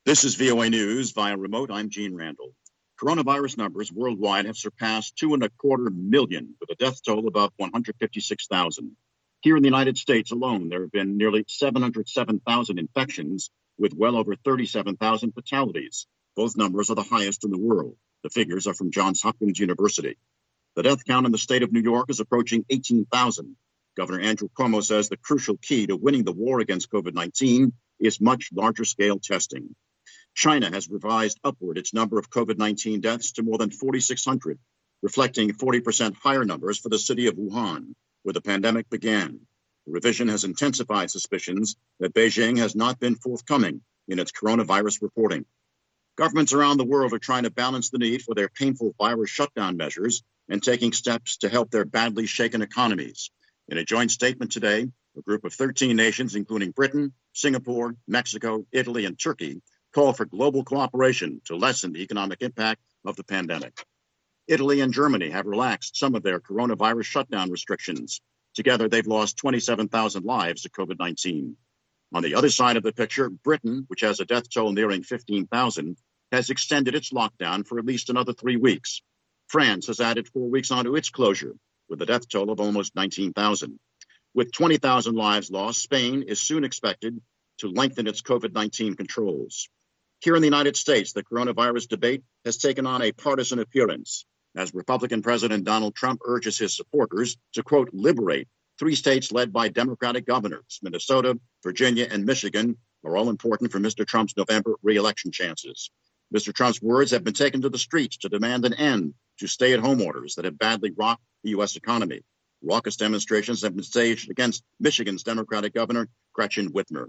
This is VOA News via remote. I'm Gene Randall. Coronavirus numbers worldwide have surpassed 2.25 million, with a death toll above 156,000. Here in the United States alone, there have been nearly 707,000 infections, with well over 37,000 fatalities. Both numbers are the highest in the world. The figures are from Johns Hopkins University. The death count in the state of New York is approaching 18,000. Governor Andrew Cuomo says the crucial key to winning the war against COVID-19 is much larger scale testing. China has revised upward its number of COVID-19 deaths to more than 4,600, reflecting 40% higher numbers for the city of Wuhan, where the pandemic began. The revision has intensified suspicions that Beijing has not been forthcoming in its coronavirus reporting. Governments around the world are trying to balance the need for their painful virus shutdown measures and taking steps to help their badly shaken economies. In a joint statement today, a group of 13 nations, including Britain, Singapore, Mexico, Italy, and Turkey, call for global cooperation to lessen the economic impact of the pandemic. Italy and Germany have relaxed some of their coronavirus shutdown restrictions. Together, they've lost 27,000 lives to COVID-19. On the other side of the picture, Britain, which has a death toll nearing 15,000, has extended its lockdown for at least another 3 weeks. France has added 4 weeks onto its closure, with a death toll of almost 19,000. With 20,000 lives lost, Spain is soon expected to lengthen its COVID-19 controls. Here in the United States, the coronavirus debate has taken on a partisan appearance as Republican President Donald Trump urges his supporters to, quote, liberate 3 states led by Democratic governors. Minnesota, Virginia, and Michigan are all important for Mr. Trump's November re-election chances. Mr. Trump's words have been taken to the streets to demand an end to stay-at-home orders that have badly rocked the U.S. economy. Raucous demonstrations have been staged against Michigan's Democratic Governor, Gretchen Whitmer.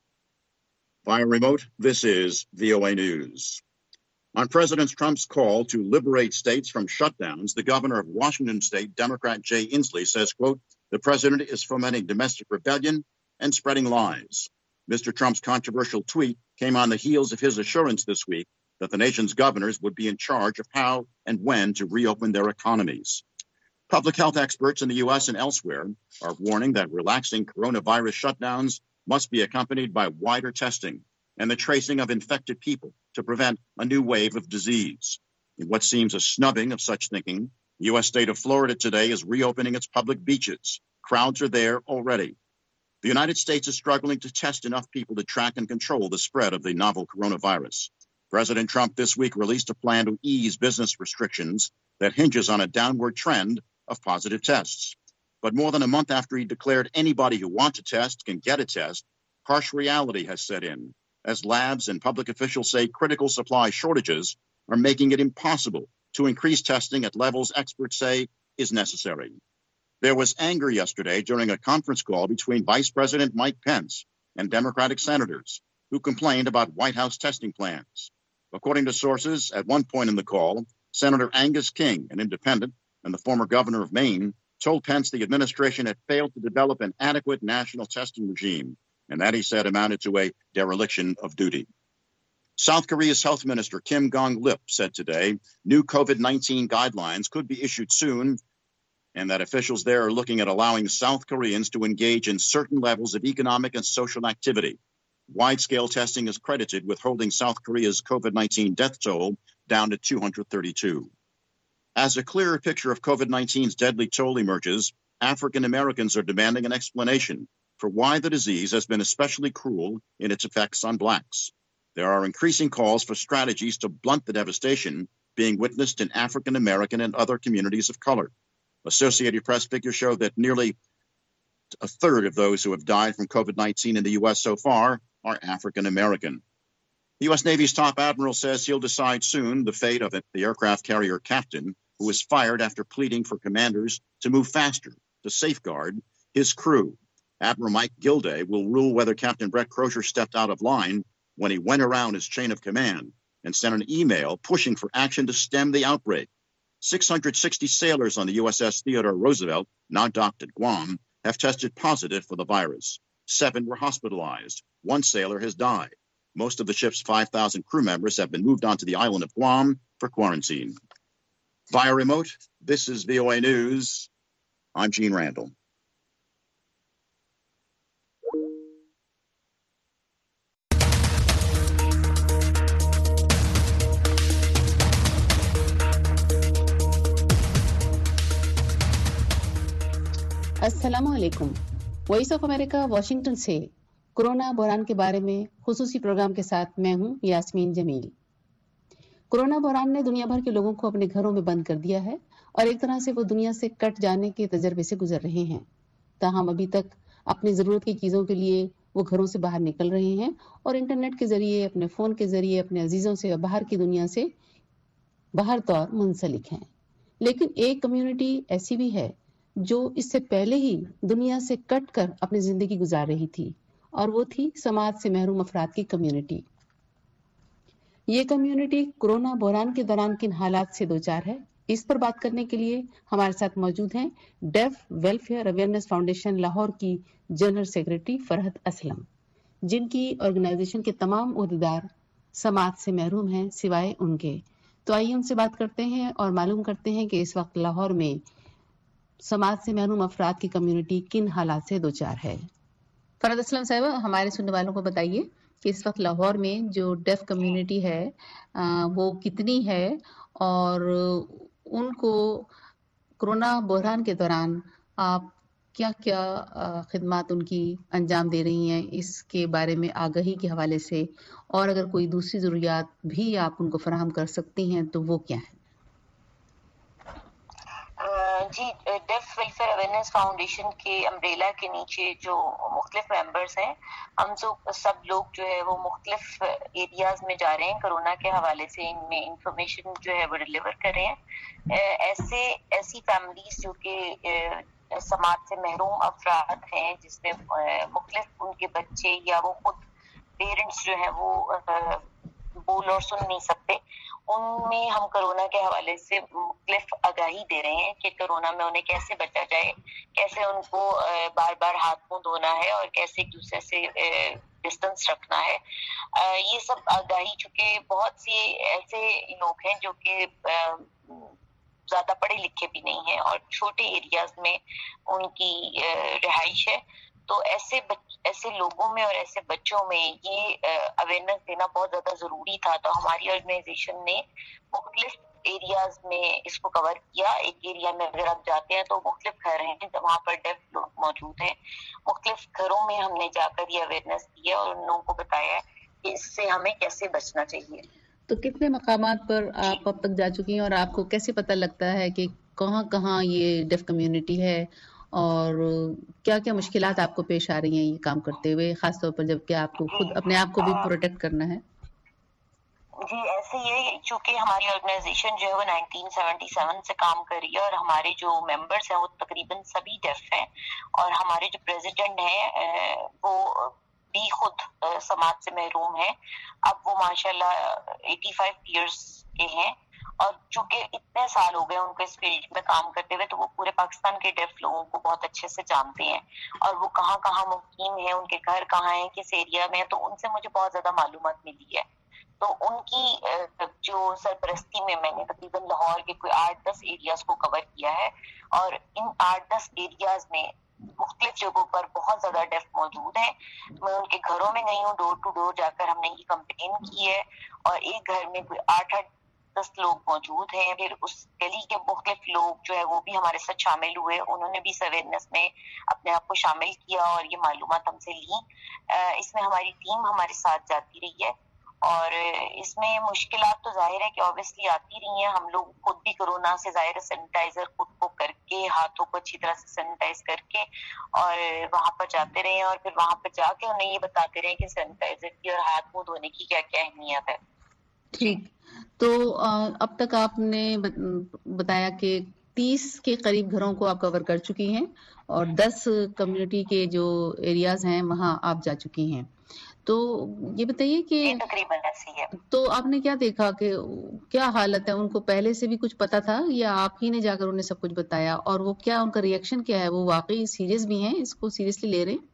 Via remote, this is VOA News. On President Trump's call to liberate states from shutdowns, the governor of Washington State, Democrat Jay Inslee, says, quote, the president is fomenting domestic rebellion and spreading lies. Mr. Trump's controversial tweet came on the heels of his assurance this week that the nation's governors would be in charge of how and when to reopen their economies. Public health experts in the U.S. and elsewhere are warning that relaxing coronavirus shutdowns must be accompanied by wider testing and the tracing of infected people to prevent a new wave of disease. In what seems a snubbing of such thinking, the U.S. state of Florida today is reopening its public beaches. Crowds are there already. The United States is struggling to test enough people to track and control the spread of the novel coronavirus. President Trump this week released a plan to ease business restrictions that hinges on a downward trend of positive tests. But more than a month after he declared anybody who wants a test can get a test, harsh reality has set in, as labs and public officials say critical supply shortages are making it impossible to increase testing at levels experts say is necessary. There was anger yesterday during a conference call between Vice President Mike Pence and Democratic senators who complained about White House testing plans. According to sources, at one point in the call, Senator Angus King, an independent and the former governor of Maine, told Pence the administration had failed to develop an adequate national testing regime, and that, he said, amounted to a dereliction of duty. South Korea's Health Minister Kim Gong-lip said today new COVID-19 guidelines could be issued soon, and that officials there are looking at allowing South Koreans to engage in certain levels of economic and social activity. Wide-scale testing is credited with holding South Korea's COVID-19 death toll down to 232. As a clearer picture of COVID-19's deadly toll emerges, African Americans are demanding an explanation for why the disease has been especially cruel in its effects on blacks. There are increasing calls for strategies to blunt the devastation being witnessed in African American and other communities of color. Associated Press figures show that nearly a third of those who have died from COVID-19 in the U.S. so far are African American. The U.S. Navy's top admiral says he'll decide soon the fate of the aircraft carrier Captain, who was fired after pleading for commanders to move faster to safeguard his crew. Admiral Mike Gilday will rule whether Captain Brett Crozier stepped out of line when he went around his chain of command and sent an email pushing for action to stem the outbreak. 660 sailors on the USS Theodore Roosevelt, now docked at Guam, have tested positive for the virus. 7 were hospitalized. 1 sailor has died. Most of the ship's 5,000 crew members have been moved onto the island of Guam for quarantine. Via remote, this is VOA News. I'm Gene Randall. अस्सलाम वालेकुम। Voice of America Washington से corona बहरान के बारे में खुसूसी programme के साथ मैं हूं यास्मीन जमील। कोरोना बहरान ने दुनिया भर के लोगों को अपने घरों में बंद कर दिया है और एक तरह से वो दुनिया से कट जाने के तजर्बे से गुजर रहे हैं। ताहम अभी तक अपनी ज़रूरत की चीज़ों के लिए वो घरों से बाहर निकल रहे हैं और इंटरनेट के ज़रिए, अपने फ़ोन के ज़रिए अपने अजीज़ों से बाहर की दुनिया से बाहर तौर मुंसलिक हैं। लेकिन एक कम्युनिटी ऐसी भी है जो इससे पहले ही दुनिया से कट कर अपनी ज़िंदगी गुजार रही थी और वो थी समाज से महरूम अफराद की कम्युनिटी। ये कम्युनिटी कोरोना बहरान के दौरान किन हालात से दो चार है, इस पर बात करने के लिए हमारे साथ मौजूद हैं deaf welfare awareness foundation Lahore की जनरल सेक्रेटरी फरहत असलम, जिनकी ऑर्गेनाइजेशन के तमाम ओहदेदार समाज से महरूम हैं सिवाय उनके। तो आइए उनसे बात करते हैं और मालूम करते हैं कि इस वक्त लाहौर में समाज से महरूम अफराद की कम्युनिटी किन हालात से दो चार है। फरहत असलम साहब, हमारे सुनने वालों को बताइए कि इस वक्त लाहौर में जो डेफ कम्युनिटी है वो कितनी है और उनको कोरोना बहरान के दौरान आप क्या क्या खिदमात उनकी अंजाम दे रही हैं, इसके बारे में आगाही के हवाले से, और अगर कोई दूसरी ज़रूरियात भी आप उनको फराहम कर सकती हैं तो वो क्या है? जी, डेफ वेलफेयर अवेयरनेस फाउंडेशन के अम्ब्रेला के नीचे जो मुख्तलिफ मेंबर्स हैं, हम सब लोग जो है वो मुख्तलिफ एरियाज में जा रहे हैं कोरोना के हवाले से, इनमें इंफॉर्मेशन जो है वो डिलीवर कर रहे हैं। ऐसी फैमिलीज जो कि समाज से महरूम अफराद हैं, जिसमें मुख्तलिफ उनके बच्चे या वो खुद पेरेंट्स जो है वो बोल और सुन नहीं सकते, उनमें हम कोरोना के हवाले से मुख्तलिफ आगाही दे रहे हैं कि कोरोना में उन्हें कैसे बचा जाए, कैसे उनको बार बार हाथ मुंह धोना है और कैसे एक दूसरे से डिस्टेंस रखना है। ये सब आगाही, चूंकि बहुत सी ऐसे लोग हैं जो कि ज्यादा पढ़े लिखे भी नहीं हैं और छोटे एरियाज में उनकी रिहाइश है, तो ऐसे लोगों में और ऐसे बच्चों में ये अवेयरनेस देना बहुत ज्यादा जरूरी था। तो हमारी ऑर्गेनाइजेशन ने मुख्तलिफ एरियाज में इसको कवर किया। एक एरिया में अगर आप जाते हैं तो मुख्तलिफ घर हैं वहाँ पर डेफ लोग मौजूद हैं। मुख्तलिफ घरों में हमने जाकर ये अवेयरनेस दी है और उन लोगों को बताया कि इससे हमें कैसे बचना चाहिए। तो कितने मकामात पर आप अब तक जा चुकी हैं और आपको कैसे पता लगता है कि कहाँ कहाँ ये डेफ कम्युनिटी है और क्या क्या मुश्किलात आपको पेश आ रही हैं ये काम करते हुए, खासतौर पर जबकि आपको खुद अपने आप को भी प्रोटेक्ट करना है? जी, ऐसे ये, चूंकि हमारी ऑर्गेनाइजेशन जो है वो 1977 से काम कर रही है और हमारे जो मेंबर्स हैं वो तकरीबन सभी डेफ हैं और हमारे जो प्रेसिडेंट हैं वो भी खुद समाज से महरूम है। अब वो माशाल्लाह 85 इयर्स के हैं और चूंकि इतने साल हो गए उनको इस फील्ड में काम करते हुए, तो वो पूरे पाकिस्तान के डेफ लोगों को बहुत अच्छे से जानते हैं और वो कहाँ कहाँ मुकीम है, उनके घर कहाँ हैं, किस एरिया में है, तो उनसे मुझे बहुत ज्यादा मालूमात मिली है। तो उनकी जो सरपरस्ती में मैंने तकरीबन लाहौर के कोई 8-10 एरियाज को कवर किया है और इन 8-10 एरियाज में मुख्तलिफ जगहों पर बहुत ज्यादा डेफ मौजूद हैं। मैं उनके घरों में गई हूँ, डोर टू डोर जाकर हमने ये कैंपेन की है और एक घर में कोई 8-10 लोग मौजूद हैं। फिर उस गली के मुख्तलिफ लोग जो है वो भी हमारे साथ शामिल हुए, उन्होंने भी इस अवेयरनेस में अपने आप को शामिल किया और ये मालूमात हमसे ली। इसमें हमारी टीम हमारे साथ जाती रही है और इसमें मुश्किलात तो जाहिर है कि ऑब्वियसली आती रही हैं। हम लोग खुद भी कोरोना से जाहिर है सैनिटाइजर खुद को करके, हाथों को अच्छी तरह से सैनिटाइज करके और वहां पर जाते रहे और फिर वहां पर जाके उन्हें ये बताते रहे कि सैनिटाइजर की और हाथ मुंह धोने की क्या क्या अहमियत है। ठीक, तो अब तक आपने बताया कि 30 के करीब घरों को आप कवर कर चुकी हैं और 10 कम्युनिटी के जो एरियाज हैं वहां आप जा चुकी हैं। तो ये बताइए कि तकरीबन ऐसी है। तो आपने क्या देखा कि क्या हालत है, उनको पहले से भी कुछ पता था या आप ही ने जाकर उन्हें सब कुछ बताया, और वो क्या उनका रिएक्शन क्या है, वो वाकई सीरियस भी हैं, इसको सीरियसली ले रहे हैं?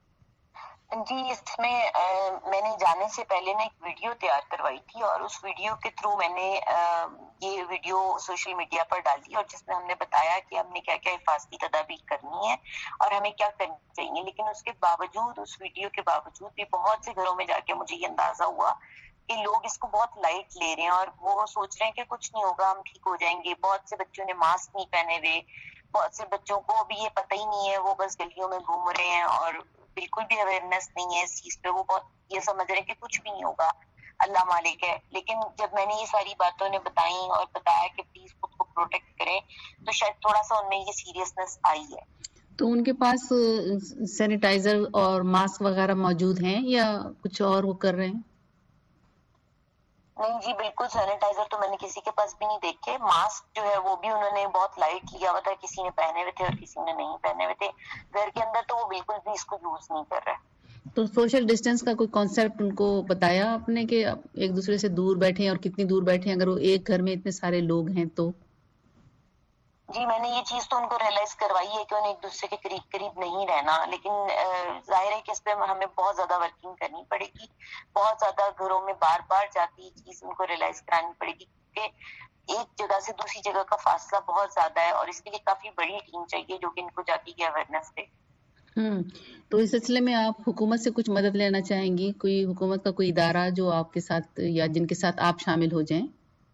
जी, इसमें मैंने जाने से पहले ना एक वीडियो तैयार करवाई थी और उस वीडियो के थ्रू मैंने ये वीडियो सोशल मीडिया पर डाली और जिसमें हमने बताया कि हमने क्या क्या हिफाजती तदाबीर करनी है और हमें क्या करना चाहिए। लेकिन उसके बावजूद, उस वीडियो के बावजूद भी बहुत से घरों में जाके मुझे ये अंदाजा हुआ कि लोग इसको बहुत लाइट ले रहे हैं और वो सोच रहे हैं कि कुछ नहीं होगा, हम ठीक हो जाएंगे। बहुत से बच्चों ने मास्क नहीं पहने हुए, بہت سے بچوں کو ابھی یہ پتہ ہی نہیں ہے, وہ بس گلیوں میں گھوم رہے ہیں اور بالکل بھی اویئرنیس نہیں ہے اس چیز پہ, وہ بہت یہ سمجھ رہے ہیں کہ کچھ بھی نہیں ہوگا, اللہ مالک ہے. لیکن جب میں نے یہ ساری باتوں نے بتائیں اور بتایا کہ پلیز خود کو پروٹیکٹ کریں, تو شاید تھوڑا سا ان میں یہ سیریسنس آئی ہے. تو ان کے پاس سینیٹائزر اور ماسک وغیرہ موجود ہیں یا کچھ اور وہ کر رہے ہیں؟ نہیں جی بالکل, سینیٹائزر تو میں نے کسی کے پاس بھی نہیں دیکھے. ماسک جو ہے وہ بھی انہوں نے بہت لائٹ لیا ہوا تھا, کسی نے پہنے ہوئے تھے اور کسی نے نہیں پہنے ہوئے تھے. گھر کے اندر تو وہ بالکل بھی اس کو یوز نہیں کر رہے. تو سوشل ڈسٹینس کا کوئی کانسیپٹ ان کو بتایا آپ نے کہ ایک دوسرے سے دور بیٹھیں, اور کتنی دور بیٹھیں اگر وہ ایک گھر میں اتنے سارے لوگ ہیں تو؟ جی میں نے یہ چیز تو ان کو ریئلائز کروائی ہے کہ انہیں ایک دوسرے کے قریب قریب نہیں رہنا, لیکن ظاہر ہے کہ اس پہ ہمیں بہت زیادہ ورکنگ کرنی پڑے گی, بہت زیادہ گھروں میں بار بار جا کے یہ چیز ان کو ریئلائز کرانی پڑے گی, کیونکہ ایک جگہ سے دوسری جگہ کا فاصلہ بہت زیادہ ہے اور اس کے لیے کافی بڑی ٹیم چاہیے جو کہ ان کو جا کے یہ اویئرنیس دے. تو اس سلسلے میں آپ حکومت سے کچھ مدد لینا چاہیں گی؟ کوئی حکومت کا کوئی ادارہ جو آپ کے ساتھ یا جن کے ساتھ آپ شامل ہو جائیں؟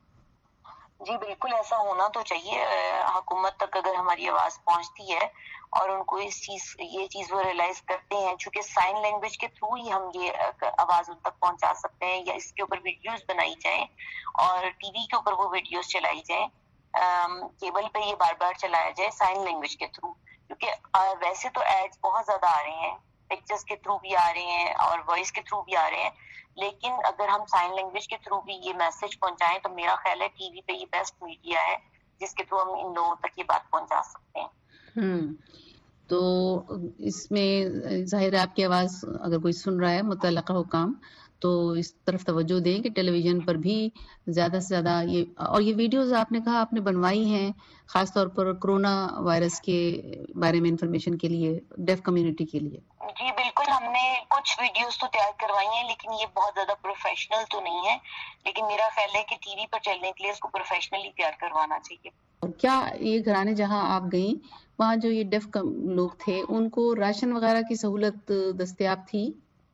جی بالکل ایسا ہونا تو چاہیے. حکومت تک اگر ہماری آواز پہنچتی ہے اور ان کو یہ چیز وہ ریئلائز کرتے ہیں, چونکہ سائن لینگویج کے تھرو ہی ہم یہ آواز ان تک پہنچا سکتے ہیں, یا اس کے اوپر ویڈیوز بنائی جائیں اور ٹی وی کے اوپر وہ ویڈیوز چلائی جائیں, کیبل پہ یہ بار بار چلایا جائے سائن لینگویج کے تھرو, کیونکہ ویسے تو ایڈز بہت زیادہ آ رہے ہیں, پکچرز کے تھرو بھی آ رہے ہیں اور وائس کے تھرو بھی آ رہے ہیں, لیکن اگر ہم سائن لینگویج کے تھرو بھی یہ میسج پہنچائیں تو میرا خیال ہے ٹی وی پہ یہ بیسٹ میڈیا ہے جس کے تھرو ہم ان لوگوں تک یہ بات پہنچا سکتے ہیں. تو اس میں ظاہر ہے آپ کی آواز اگر کوئی سن رہا ہے متعلقہ حکام تو اس طرف توجہ دیں کہ ٹیلی ویژن پر بھی زیادہ سے زیادہ یہ ویڈیوز آپ نے کہا آپ نے بنوائی ہیں خاص طور پر کرونا وائرس کے بارے میں انفارمیشن کے لیے, ڈیف کمیونٹی کے لیے. جی بالکل, ہم نے کچھ ویڈیوز تو تیار کروائی ہیں لیکن یہ بہت زیادہ پروفیشنل تو نہیں ہے, لیکن میرا خیال ہے کہ ٹی وی پر چلنے کے لیے اس کو پروفیشنلی تیار کروانا چاہیے. اور کیا یہ گھرانے جہاں آپ گئیں وہاں جو یہ ڈیف لوگ تھے ان کو راشن وغیرہ کی سہولت دستیاب تھی؟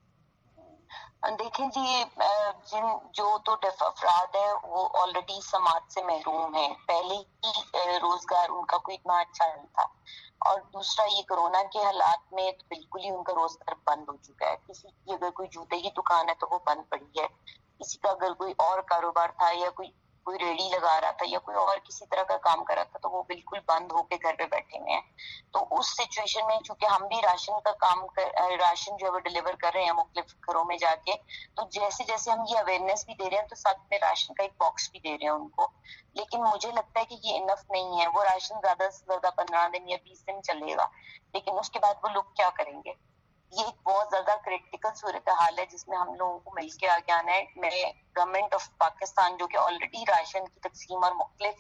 دیکھیں جی, جو تو ڈیف افراد ہیں وہ آلریڈی سماج سے محروم ہیں, پہلے ہی روزگار ان کا کوئی اتنا اچھا نہیں تھا, اور دوسرا یہ کورونا کے حالات میں بالکل ہی ان کا روزگار بند ہو چکا ہے. کسی کی اگر کوئی جوتے کی دکان ہے تو وہ بند پڑی ہے, کسی کا اگر کوئی اور کاروبار تھا یا کوئی ریڑی لگا رہا تھا یا کوئی اور کسی طرح کا کام کر رہا تھا تو وہ بالکل بند ہو کے گھر پہ بیٹھے ہوئے ہیں. تو اس سچویشن میں چونکہ ہم بھی راشن کا کام راشن جو ہے وہ ڈلیور کر رہے ہیں مختلف گھروں میں جا کے, تو جیسے جیسے ہم یہ اویئرنیس بھی دے رہے ہیں تو ساتھ میں راشن کا ایک باکس بھی دے رہے ہیں ان کو, لیکن مجھے لگتا ہے کہ یہ انف نہیں ہے. وہ راشن زیادہ سے زیادہ 15 دن یا 20 دن چلے گا, لیکن اس کے بعد وہ لوگ کیا کریں گے؟ یہ ایک بہت زیادہ کریٹیکل صورتحال ہے جس میں ہم لوگوں کو مل کے آگے آنا ہے. میں گورنمنٹ آف پاکستان جو کہ آلریڈی راشن کی تقسیم اور مختلف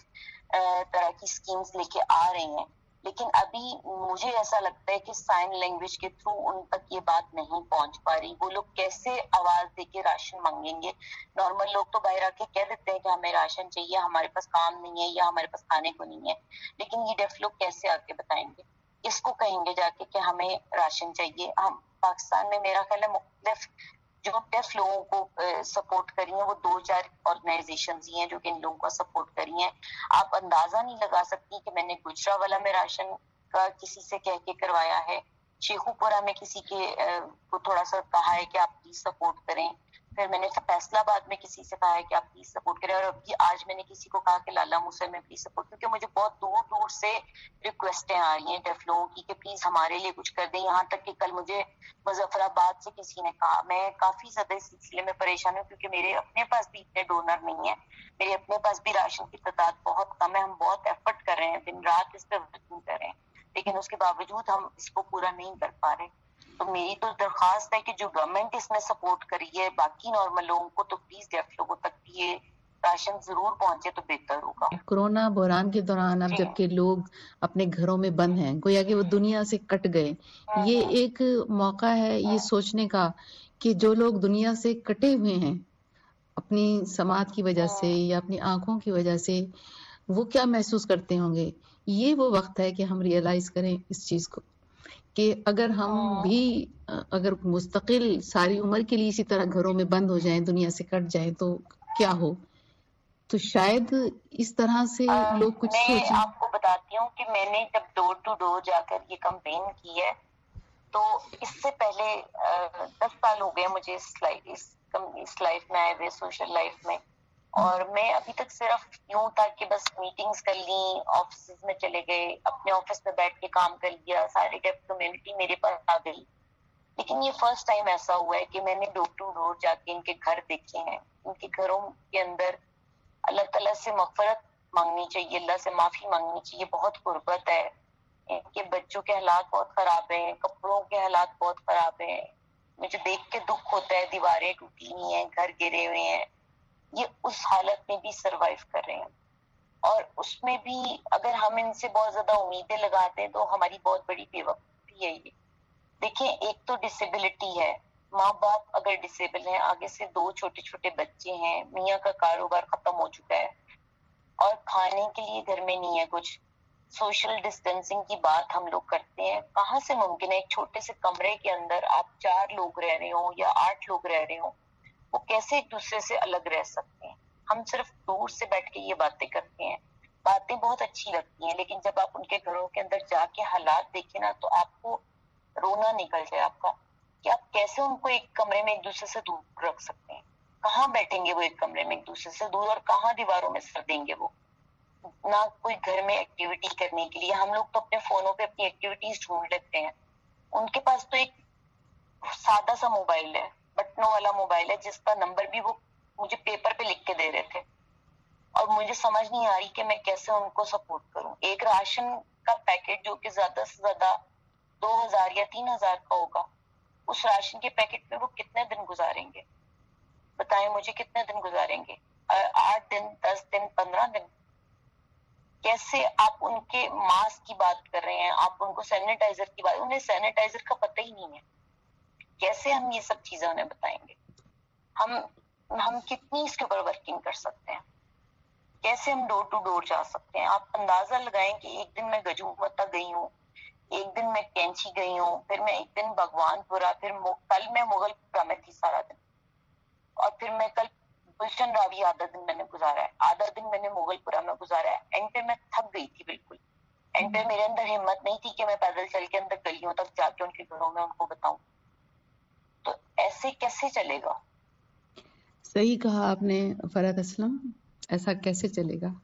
طرح کی اسکیمز لے کے آ رہے ہیں, لیکن ابھی مجھے ایسا لگتا ہے کہ سائن لینگویج کے تھرو ان تک یہ بات نہیں پہنچ پا رہی. وہ لوگ کیسے آواز دے کے راشن مانگیں گے؟ نارمل لوگ تو باہر آ کے کہہ دیتے ہیں کہ ہمیں راشن چاہیے, ہمارے پاس کام نہیں ہے یا ہمارے پاس کھانے کو نہیں ہے, لیکن یہ ڈیف لوگ کیسے آ کے بتائیں گے؟ اس کو کہیں گے جا کے کہ ہمیں راشن چاہیے؟ ہم پاکستان میں میرا خیال ہے مختلف جو ڈیف لوگوں کو سپورٹ کری ہیں وہ 2-4 آرگنائزیشنز ہی ہیں جو کہ ان لوگوں کو سپورٹ کری ہیں. آپ اندازہ نہیں لگا سکتی کہ میں نے گجرانوالہ میں راشن کا کسی سے کہہ کے کروایا ہے, شیخو پورہ میں کسی کے کو تھوڑا سا کہا ہے کہ آپ پلیز سپورٹ کریں, پھر میں نے فیصلہ آباد میں کسی سے کہا ہے کہ آپ پلیز سپورٹ کریں, اور ابھی آج میں نے کسی کو کہا کہ لالا موسیٰ میں پلیز سپورٹ, کیونکہ مجھے بہت دور دور سے ریکویسٹیں آ رہی ہیں ڈیف لوگوں کی کہ پلیز ہمارے لیے کچھ کر دیں. یہاں تک کہ کل مجھے مظفر آباد سے کسی نے کہا, میں کافی زیادہ اس سلسلے میں پریشان ہوں کیونکہ میرے اپنے پاس بھی اتنے ڈونر نہیں ہیں, میرے اپنے پاس بھی راشن کی تعداد بہت کم ہے, ہم بہت ایفرٹ کر رہے ہیں, دن رات اس پہ ورکنگ کر رہے ہیں, لیکن اس کے باوجود ہم اس کو پورا نہیں کر پا رہے. تو میری تو درخواست ہے کہ جو گورنمنٹ اس میں سپورٹ کری ہے باقی نارمل لوگوں کو, تو پلیز ڈیف لوگوں تک بھی یہ راشن ضرور پہنچے تو بہتر ہوگا. کورونا بحران کے دوران اب جبکہ لوگ اپنے گھروں میں بند ہیں, گویا کہ وہ دنیا سے کٹ گئے, یہ ایک موقع ہے یہ سوچنے کا کہ جو لوگ دنیا سے کٹے ہوئے ہیں اپنی سماعت کی وجہ سے یا اپنی آنکھوں کی وجہ سے, وہ کیا محسوس کرتے ہوں گے. یہ وہ وقت ہے کہ ہم ریئلائز کریں اس چیز کو کہ اگر ہم بھی اگر مستقل ساری عمر کے لیے اسی طرح گھروں میں بند ہو جائیں, دنیا سے کٹ جائیں تو کیا ہو. تو شاید اس طرح سے لوگ کچھ میں آپ کو بتاتی ہوں کہ میں نے جب ڈور ٹو ڈور جا کر یہ کمپین کی ہے تو اس سے پہلے 10 سال ہو گئے مجھے اس لائف میں آئے ہوئے، سوشل لائف میں، اور میں ابھی تک صرف یوں تھا کہ بس میٹنگز کر لیں، آفسز میں چلے گئے، اپنے آفس میں بیٹھ کے کام کر لیا، ساری ڈیف کمیونٹی میرے پاس آ گئی. لیکن یہ فرسٹ ٹائم ایسا ہوا ہے کہ میں نے ڈور ٹو ڈور جا کے ان کے گھر دیکھے ہیں. ان کے گھروں کے اندر اللہ تعالیٰ سے مغفرت مانگنی چاہیے، اللہ سے معافی مانگنی چاہیے، بہت غربت ہے. ان کے بچوں کے حالات بہت خراب ہیں، کپڑوں کے حالات بہت خراب ہیں. مجھے دیکھ کے دکھ ہوتا ہے، دیواریں ٹوٹی ہوئی ہیں، گھر گرے ہوئے ہیں. یہ اس حالت میں بھی سروائیو کر رہے ہیں، اور اس میں بھی اگر ہم ان سے بہت زیادہ امیدیں لگاتے ہیں تو ہماری بہت بڑی بے وقوفی ہے. یہ دیکھیں، ایک تو ڈسیبلٹی ہے، ماں باپ اگر ڈسیبل ہیں، آگے سے 2 چھوٹے چھوٹے بچے ہیں، میاں کا کاروبار ختم ہو چکا ہے اور کھانے کے لیے گھر میں نہیں ہے کچھ. سوشل ڈسٹینسنگ کی بات ہم لوگ کرتے ہیں، کہاں سے ممکن ہے ایک چھوٹے سے کمرے کے اندر آپ 4 لوگ رہ رہے ہوں یا 8 لوگ رہ رہے ہوں، وہ کیسے ایک دوسرے سے الگ رہ سکتے ہیں؟ ہم صرف دور سے بیٹھ کے یہ باتیں کرتے ہیں، باتیں بہت اچھی لگتی ہیں، لیکن جب آپ ان کے گھروں کے اندر جا کے حالات دیکھیں نا تو آپ کو رونا نکل جائے آپ کا، کہ آپ کیسے ان کو ایک کمرے میں ایک دوسرے سے دور رکھ سکتے ہیں. کہاں بیٹھیں گے وہ ایک کمرے میں ایک دوسرے سے دور، اور کہاں دیواروں میں سر دیں گے وہ؟ نہ کوئی گھر میں ایکٹیویٹی کرنے کے لیے. ہم لوگ تو اپنے فونوں پہ اپنی ایکٹیویٹیز ڈھونڈ لیتے ہیں، ان کے پاس تو ایک سادہ سا موبائل ہے، بٹنوں والا موبائل ہے، جس کا نمبر بھی وہ مجھے پیپر پہ لکھ کے دے رہے تھے، اور مجھے سمجھ نہیں آ رہی کہ میں کیسے ان کو سپورٹ کروں. ایک راشن کا پیکٹ جو کہ زیادہ سے زیادہ 2000 یا 3000 کا ہوگا، اس راشن کے پیکٹ میں وہ کتنے دن گزاریں گے؟ بتائیں مجھے، کتنے دن گزاریں گے؟ 8 دن، 10 دن، 15 دن؟ کیسے آپ ان کے ماسک کی بات کر رہے ہیں، آپ ان کو سینیٹائزر کی بات، انہیں سینیٹائزر کا پتہ ہی نہیں ہے. کیسے ہم یہ سب چیزیں انہیں بتائیں گے؟ ہم کتنی اس کے اوپر ورکنگ کر سکتے ہیں؟ کیسے ہم ڈور ٹو ڈور جا سکتے ہیں؟ آپ اندازہ لگائیں کہ ایک دن میں گجومتا گئی ہوں، ایک دن میں کینچی گئی ہوں، پھر میں ایک دن بھگوان پورا، پھر کل میں مغل پورا میں تھی سارا دن، اور پھر میں کل گلشن راوی آدھا دن میں نے گزارا ہے، آدھا دن میں نے مغل پورا میں گزارا ہے. اینڈ پہ میں تھک گئی تھی بالکل. اینڈ پہ میرے اندر ہمت نہیں تھی کہ میں پیدل چل کے اندر گلیوں تک جا کے ان کے گھروں میں ان کو بتاؤں. تو ایسے کیسے چلے گا؟ صحیح کہا آپ نے فرحت اسلم، ایسا کیسے چلے گا؟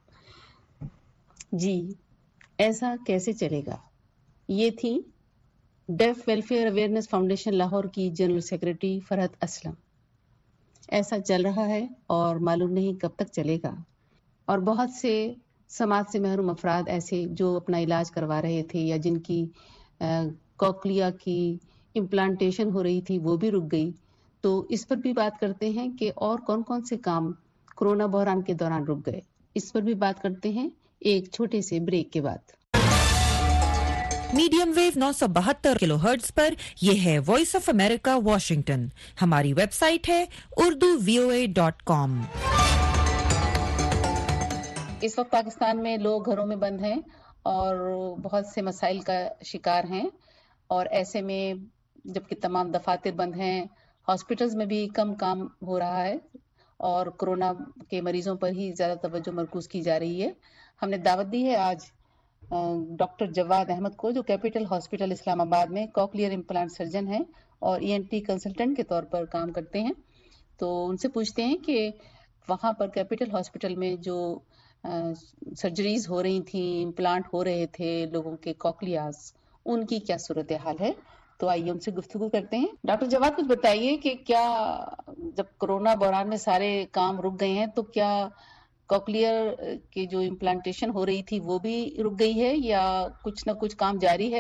جی، ایسا کیسے چلے گا؟ یہ تھی deaf welfare awareness foundation Lahore کی جنرل سیکرٹری فرحت اسلم. ایسا چل رہا ہے اور معلوم نہیں کب تک چلے گا. اور بہت سے سماج سے محروم افراد ایسے جو اپنا علاج کروا رہے تھے یا جن کی کوکلیا کی امپلانٹیشن ہو رہی تھی وہ بھی رک گئی. تو اس پر بھی بات کرتے ہیں کہ اور کون کون سے کام کورونا بحران کے دوران رک گئے. اس پر بھی بات کرتے ہیں ایک چھوٹے سے بریک کے بعد. میڈیم ویو 972 کلو ہرٹز پر یہ ہے وائس آف امریکہ واشنگٹن. ہماری ویب سائٹ ہے urduvoa.com. اس وقت پاکستان میں لوگ گھروں میں بند ہیں اور بہت سے مسائل کا شکار ہیں، اور ایسے میں جبکہ تمام دفاتر بند ہیں، ہاسپٹلز میں بھی کم کام ہو رہا ہے اور کورونا کے مریضوں پر ہی زیادہ توجہ مرکوز کی جا رہی ہے. ہم نے دعوت دی ہے آج ڈاکٹر جواد احمد کو، جو کیپٹل ہاسپٹل اسلام آباد میں کوکلیئر امپلانٹ سرجن ہیں اور ENT کنسلٹنٹ کے طور پر کام کرتے ہیں. تو ان سے پوچھتے ہیں کہ وہاں پر کیپٹل ہاسپٹل میں جو سرجریز ہو رہی تھیں، امپلانٹ ہو رہے تھے لوگوں کے کوکلیاز، ان کی کیا صورتحال ہے. تو آئیے ان سے گفتگو کرتے ہیں. ڈاکٹر جواد، کچھ بتائیے کہ کیا جب کورونا بحران میں سارے کام رک گئے ہیں تو کیا کوکلیئر کی جو امپلانٹیشن ہو رہی تھی وہ بھی رک گئی ہے یا کچھ نہ کچھ کام جاری ہے؟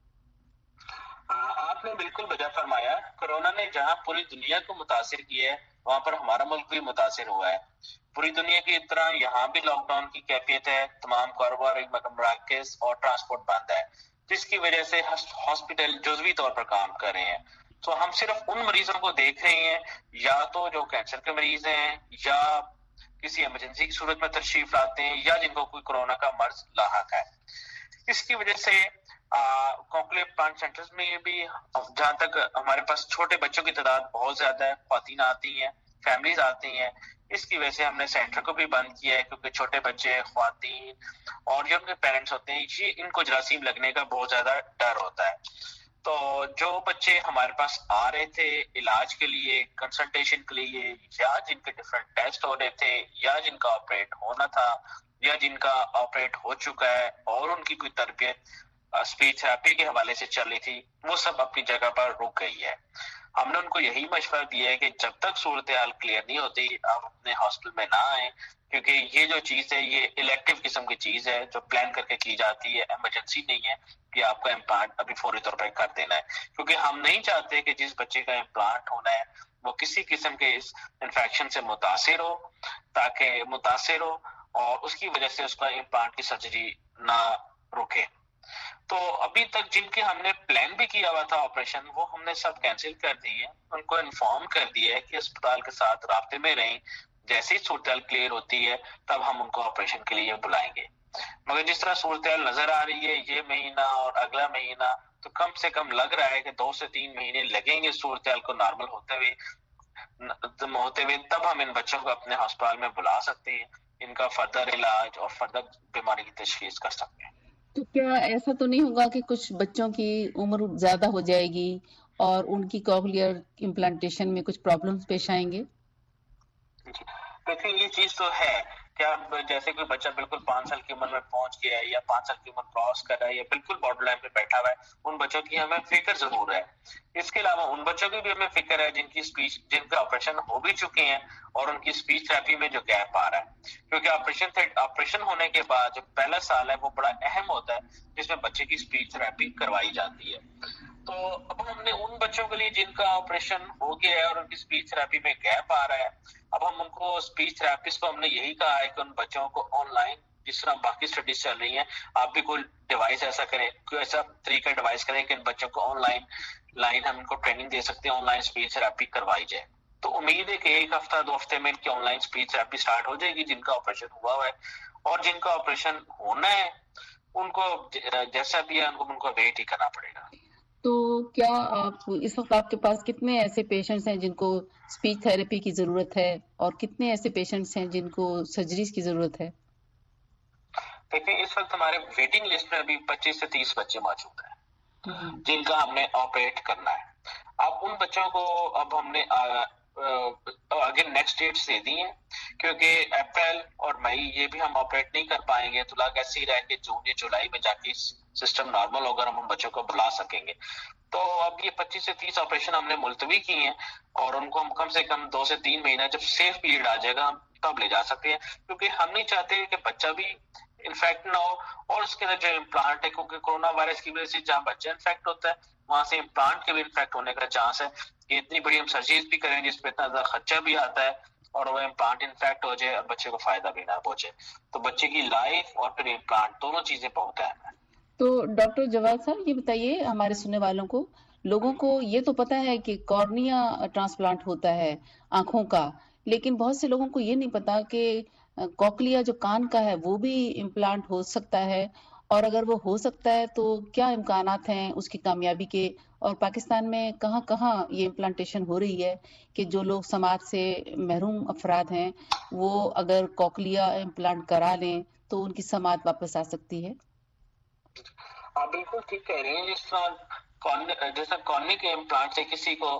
آپ نے بالکل بجا فرمایا. کورونا نے جہاں پوری دنیا کو متاثر کیا ہے وہاں پر ہمارا ملک بھی متاثر ہوا ہے. پوری دنیا کی طرح یہاں بھی لاک ڈاؤن کی کیفیت ہے، تمام کاروباری مراکز اور ٹرانسپورٹ بند ہے، جس کی وجہ سے ہاسپٹل جزوی طور پر کام کر رہے ہیں. تو ہم صرف ان مریضوں کو دیکھ رہے ہیں، یا تو جو کینسر کے مریض ہیں یا کسی ایمرجنسی کی صورت میں تشریف لاتے ہیں یا جن کو کوئی کورونا کا مرض لاحق ہے. اس کی وجہ سے کوکلیئر پلانٹ سینٹرز میں بھی جہاں تک ہمارے پاس چھوٹے بچوں کی تعداد بہت زیادہ ہے، خواتین آتی ہیں فیملیز آتی ہیں. اس کی وجہ سے ہم نے سینٹر کو بھی بند کیا ہے کیونکہ چھوٹے بچے, خواتین اور جو ان کے پیرنٹس ہوتے ہیں یہ ان کو جراثیم لگنے کا بہت زیادہ ڈر ہوتا ہے. تو جو بچے ہمارے پاس آ رہے تھے علاج کے لیے, کنسلٹیشن کے لیے, یا جن کے ڈفرینٹ ٹیسٹ ہو رہے تھے, یا جن کا آپریٹ ہونا تھا, یا جن کا آپریٹ ہو چکا ہے اور ان کی کوئی تربیت اسپیچ تھراپی کے حوالے سے چل رہی تھی, وہ سب اپنی جگہ پر رک گئی ہے. ہم نے ان کو یہی مشورہ دیا ہے کہ جب تک صورتحال کلیئر نہیں ہوتی آپ اپنے ہاسپٹل میں نہ آئیں, کیونکہ یہ جو چیز ہے یہ الیکٹیو قسم کی چیز ہے جو پلان کر کے کی جاتی ہے, ایمرجنسی نہیں ہے کہ آپ کا امپلانٹ ابھی فوری طور پر کر دینا ہے. کیونکہ ہم نہیں چاہتے کہ جس بچے کا امپلانٹ ہونا ہے وہ کسی قسم کے اس انفیکشن سے متاثر ہو اور اس کی وجہ سے اس کا امپلانٹ کی سرجری نہ رکے. تو ابھی تک جن کے ہم نے پلان بھی کیا ہوا تھا آپریشن, وہ ہم نے سب کینسل کر دی ہے. ان کو انفارم کر دیا ہے کہ اسپتال کے ساتھ رابطے میں رہیں, جیسے ہی صورتحال کلیئر ہوتی ہے تب ہم ان کو آپریشن کے لیے بلائیں گے. مگر جس طرح صورتحال نظر آ رہی ہے یہ مہینہ اور اگلا مہینہ, تو کم سے کم لگ رہا ہے کہ 2 سے 3 مہینے لگیں گے صورتحال کو نارمل ہوتے ہوئے, تب ہم ان بچوں کو اپنے ہسپتال میں بلا سکتے ہیں, ان کا فردر علاج اور فردر بیماری کی تشخیص کر سکتے ہیں. تو کیا ایسا تو نہیں ہوگا کہ کچھ بچوں کی عمر زیادہ ہو جائے گی اور ان کی کوکلیئر امپلانٹیشن میں کچھ پرابلمز پیش آئیں گے؟ جی دیکھیں یہ چیز تو ہے کہ اب جیسے کوئی بچہ بالکل 5 سال کی عمر میں پہنچ گیا ہے یا 5 سال کی عمر کراس کر رہا ہے یا بالکل بارڈر لائن پہ بیٹھا ہوا ہے, ان بچوں کی ہمیں فکر ضرور ہے. اس کے علاوہ ان بچوں کی بھی ہمیں فکر ہے جن کا آپریشن ہو بھی چکے ہیں اور ان کی اسپیچ تھراپی میں جو گیپ آ رہا ہے, کیونکہ آپریشن ہونے کے بعد جو پہلا سال ہے وہ بڑا اہم ہوتا ہے جس میں بچے کی اسپیچ تھراپی کروائی جاتی ہے. تو اب ہم نے ان بچوں کے لیے جن کا آپریشن ہو گیا ہے اور ان کی اسپیچ تھراپی میں گیپ آ رہا ہے, اب ہم ان کو اسپیچ تھراپسٹ کو ہم نے یہی کہا ہے کہ ان بچوں کو آن لائن, جس طرح باقی اسٹڈیز چل رہی ہیں, آپ بھی کوئی ڈیوائس ایسا کریں, کوئی ایسا طریقہ ڈیوائس کریں کہ ان بچوں کو آن لائن ہم ان کو ٹریننگ دے سکتے ہیں, آن لائن اسپیچ تھراپی کروائی جائے. تو امید ہے کہ 1 ہفتہ 2 ہفتے میں ان کی online speech therapy start ہو جائے گی جن کا آپریشن ہوا ہے, اور جن کا آپریشن ہونا ہے ان کو جیسا بھی ہے ان کو ویٹ ہی کرنا پڑے گا. تو کیا اس وقت آپ کے پاس کتنے ایسے پیشنٹس ہیں جن کو اسپیچ تھراپی کی ضرورت ہے اور کتنے ایسے پیشنٹس ہیں جن کو سرجریز کی ضرورت ہے؟ دیکھیں اس وقت ہمارے ویٹنگ لسٹ میں ابھی 25 سے 30 بچے موجود ہیں جن کا ہم نے آپریٹ کرنا ہے. اب ان بچوں کو اب ہم نے آگے نیکسٹ ڈیٹس دے دی ہیں, کیونکہ اپریل اور مئی یہ بھی ہم آپریٹ نہیں کر پائیں گے, تو لگ ایسے ہی رہ کے جون یا جولائی میں جا کے سسٹم نارمل ہوگا, ہم بچوں کو بلا سکیں گے. تو اب یہ 25 سے 30 آپریشن ہم نے ملتوی کی ہیں اور ان کو ہم کم سے کم 2 سے 3 مہینہ جب سیف پیریڈ آ جائے گا ہم تب لے جا سکتے ہیں, کیونکہ ہم نہیں چاہتے کہ بچہ بھی انفیکٹ نہ ہو اور اس کے اندر جو امپلانٹ ہے, کیونکہ کورونا وائرس کی وجہ سے جہاں بچہ انفیکٹ ہوتا ہے وہاں سے امپلانٹ کے بھی انفیکٹ ہونے کا چانس ہے کہ اتنی بڑی ہم سرجریز بھی کریں جس پہ اتنا زیادہ خرچہ بھی آتا ہے اور وہ امپلانٹ انفیکٹ ہو جائے اور بچے کو فائدہ بھی نہ پہنچے. تو بچے کی لائف اور پھر امپلانٹ دونوں چیزیں بہت اہم ہیں. تو ڈاکٹر جواد صاحب یہ بتائیے ہمارے سننے والوں کو, لوگوں کو یہ تو پتا ہے کہ کارنیا ٹرانسپلانٹ ہوتا ہے آنکھوں کا, لیکن بہت سے لوگوں کو یہ نہیں پتا کہ کوکلیا جو کان کا ہے وہ بھی امپلانٹ ہو سکتا ہے, اور اگر وہ ہو سکتا ہے تو کیا امکانات ہیں اس کی کامیابی کے, اور پاکستان میں کہاں کہاں یہ امپلانٹیشن ہو رہی ہے کہ جو لوگ سماج سے محروم افراد ہیں وہ اگر کوکلیا امپلانٹ کرا لیں تو ان کی سماعت واپس آ سکتی ہے. آپ بالکل ٹھیک کہہ رہی ہیں. جس طرح کارنی کے امپلانٹ سے کسی کو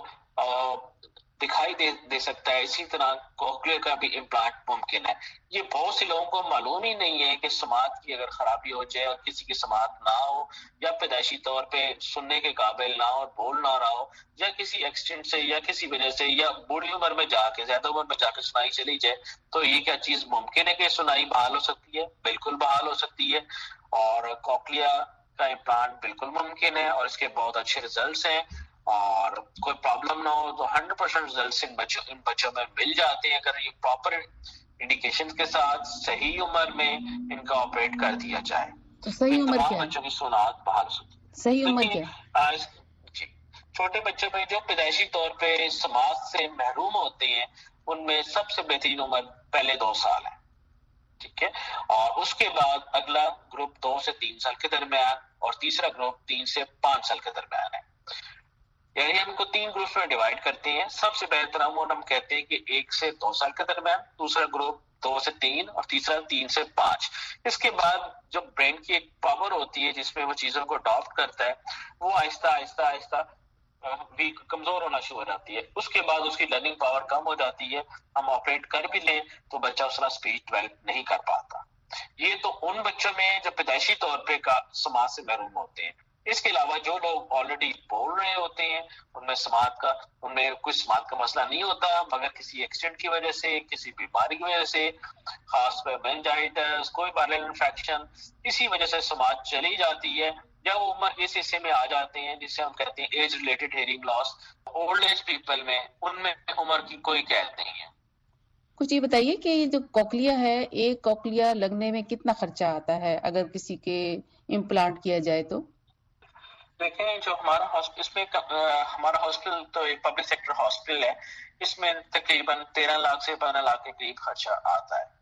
دکھائی دے سکتا ہے, اسی طرح کوکلیئر کا بھی امپلانٹ ممکن ہے. یہ بہت سے لوگوں کو معلوم ہی نہیں ہے کہ سماعت کی اگر خرابی ہو جائے اور کسی کی سماعت نہ ہو یا پیدائشی طور پہ سننے کے قابل نہ ہو, بول نہ رہا ہو, یا کسی ایکسیڈنٹ سے یا کسی وجہ سے یا بوڑھی عمر میں جا کے زیادہ عمر میں جا کے سنائی چلی جائے, تو یہ کیا چیز ممکن ہے کہ سنائی بحال ہو سکتی ہے؟ بالکل بحال ہو سکتی ہے. اور کوکلیا کا امپلانٹ بالکل ممکن ہے اور اس کے بہت اچھے ریزلٹس ہیں, اور کوئی پرابلم نہ ہو تو 100% ریزلٹس ان بچوں میں مل جاتے ہیں اگر یہ پراپر انڈیکیشن کے ساتھ صحیح عمر میں ان کا آپریٹ کر دیا جائے. تو صحیح عمر کیا ہے؟ بچوں کی سناعت بحال ہو سکتی ہے. صحیح عمر کیا ہے؟ چھوٹے بچوں میں جو پیدائشی طور پہ سماعت سے محروم ہوتے ہیں ان میں سب سے بہترین عمر پہلے 2 سال ہے, ٹھیک ہے, اور اس کے بعد اگلا گروپ 2 سے 3 سال کے درمیان اور تیسرا گروپ 3 سے 5 سال کے درمیان ہے. یعنی ہم کو 3 گروپس میں ڈیوائڈ کرتے ہیں. سب سے بہتر اماؤنٹ ہم کہتے ہیں کہ 1 سے 2 سال کے درمیان، دوسرا گروپ 2 سے 3 اور تیسرا 3 سے 5. اس کے بعد جو برین کی ایک پاور ہوتی ہے جس میں وہ چیزوں کو اڈاپٹ کرتا ہے، وہ آہستہ آہستہ آہستہ بھی کمزور ہونا شروع ہو جاتی ہے. اس کے بعد اس کی لرننگ پاور کم ہو جاتی ہے. ہم آپریٹ کر بھی لیں تو بچہ اس طرح اسپیچ ڈیولپ نہیں کر پاتا. یہ تو ان بچوں میں جو پیدائشی طور پہ سماج سے محروم ہوتے ہیں. اس کے علاوہ جو لوگ آلریڈی بول رہے ہوتے ہیں ان میں کوئی سماعت کا مسئلہ نہیں ہوتا، مگر کسی ایکسیڈنٹ کی وجہ سے، کسی بیماری کی وجہ سے، خاص طور پہ مینجائٹس، کوئی وائرل انفیکشن، اسی وجہ سے سماعت چلی جاتی ہے، یا وہ عمر اس حصے میں آ جاتے ہیں جسے ہم کہتے ہیں age related hearing loss. Old age people میں ان میں عمر کی کوئی قید نہیں ہے. کچھ یہ بتائیے کہ یہ جو کوکلیا ہے، ایک کوکلیا لگنے میں کتنا خرچہ آتا ہے اگر کسی کے امپلانٹ کیا جائے تو؟ دیکھیں جو ہمارا ہاسپٹل تو ایک پبلک سیکٹر ہاسپٹل ہے، اس میں تقریباً 13 لاکھ سے 15 لاکھ کے قریب خرچہ آتا ہے.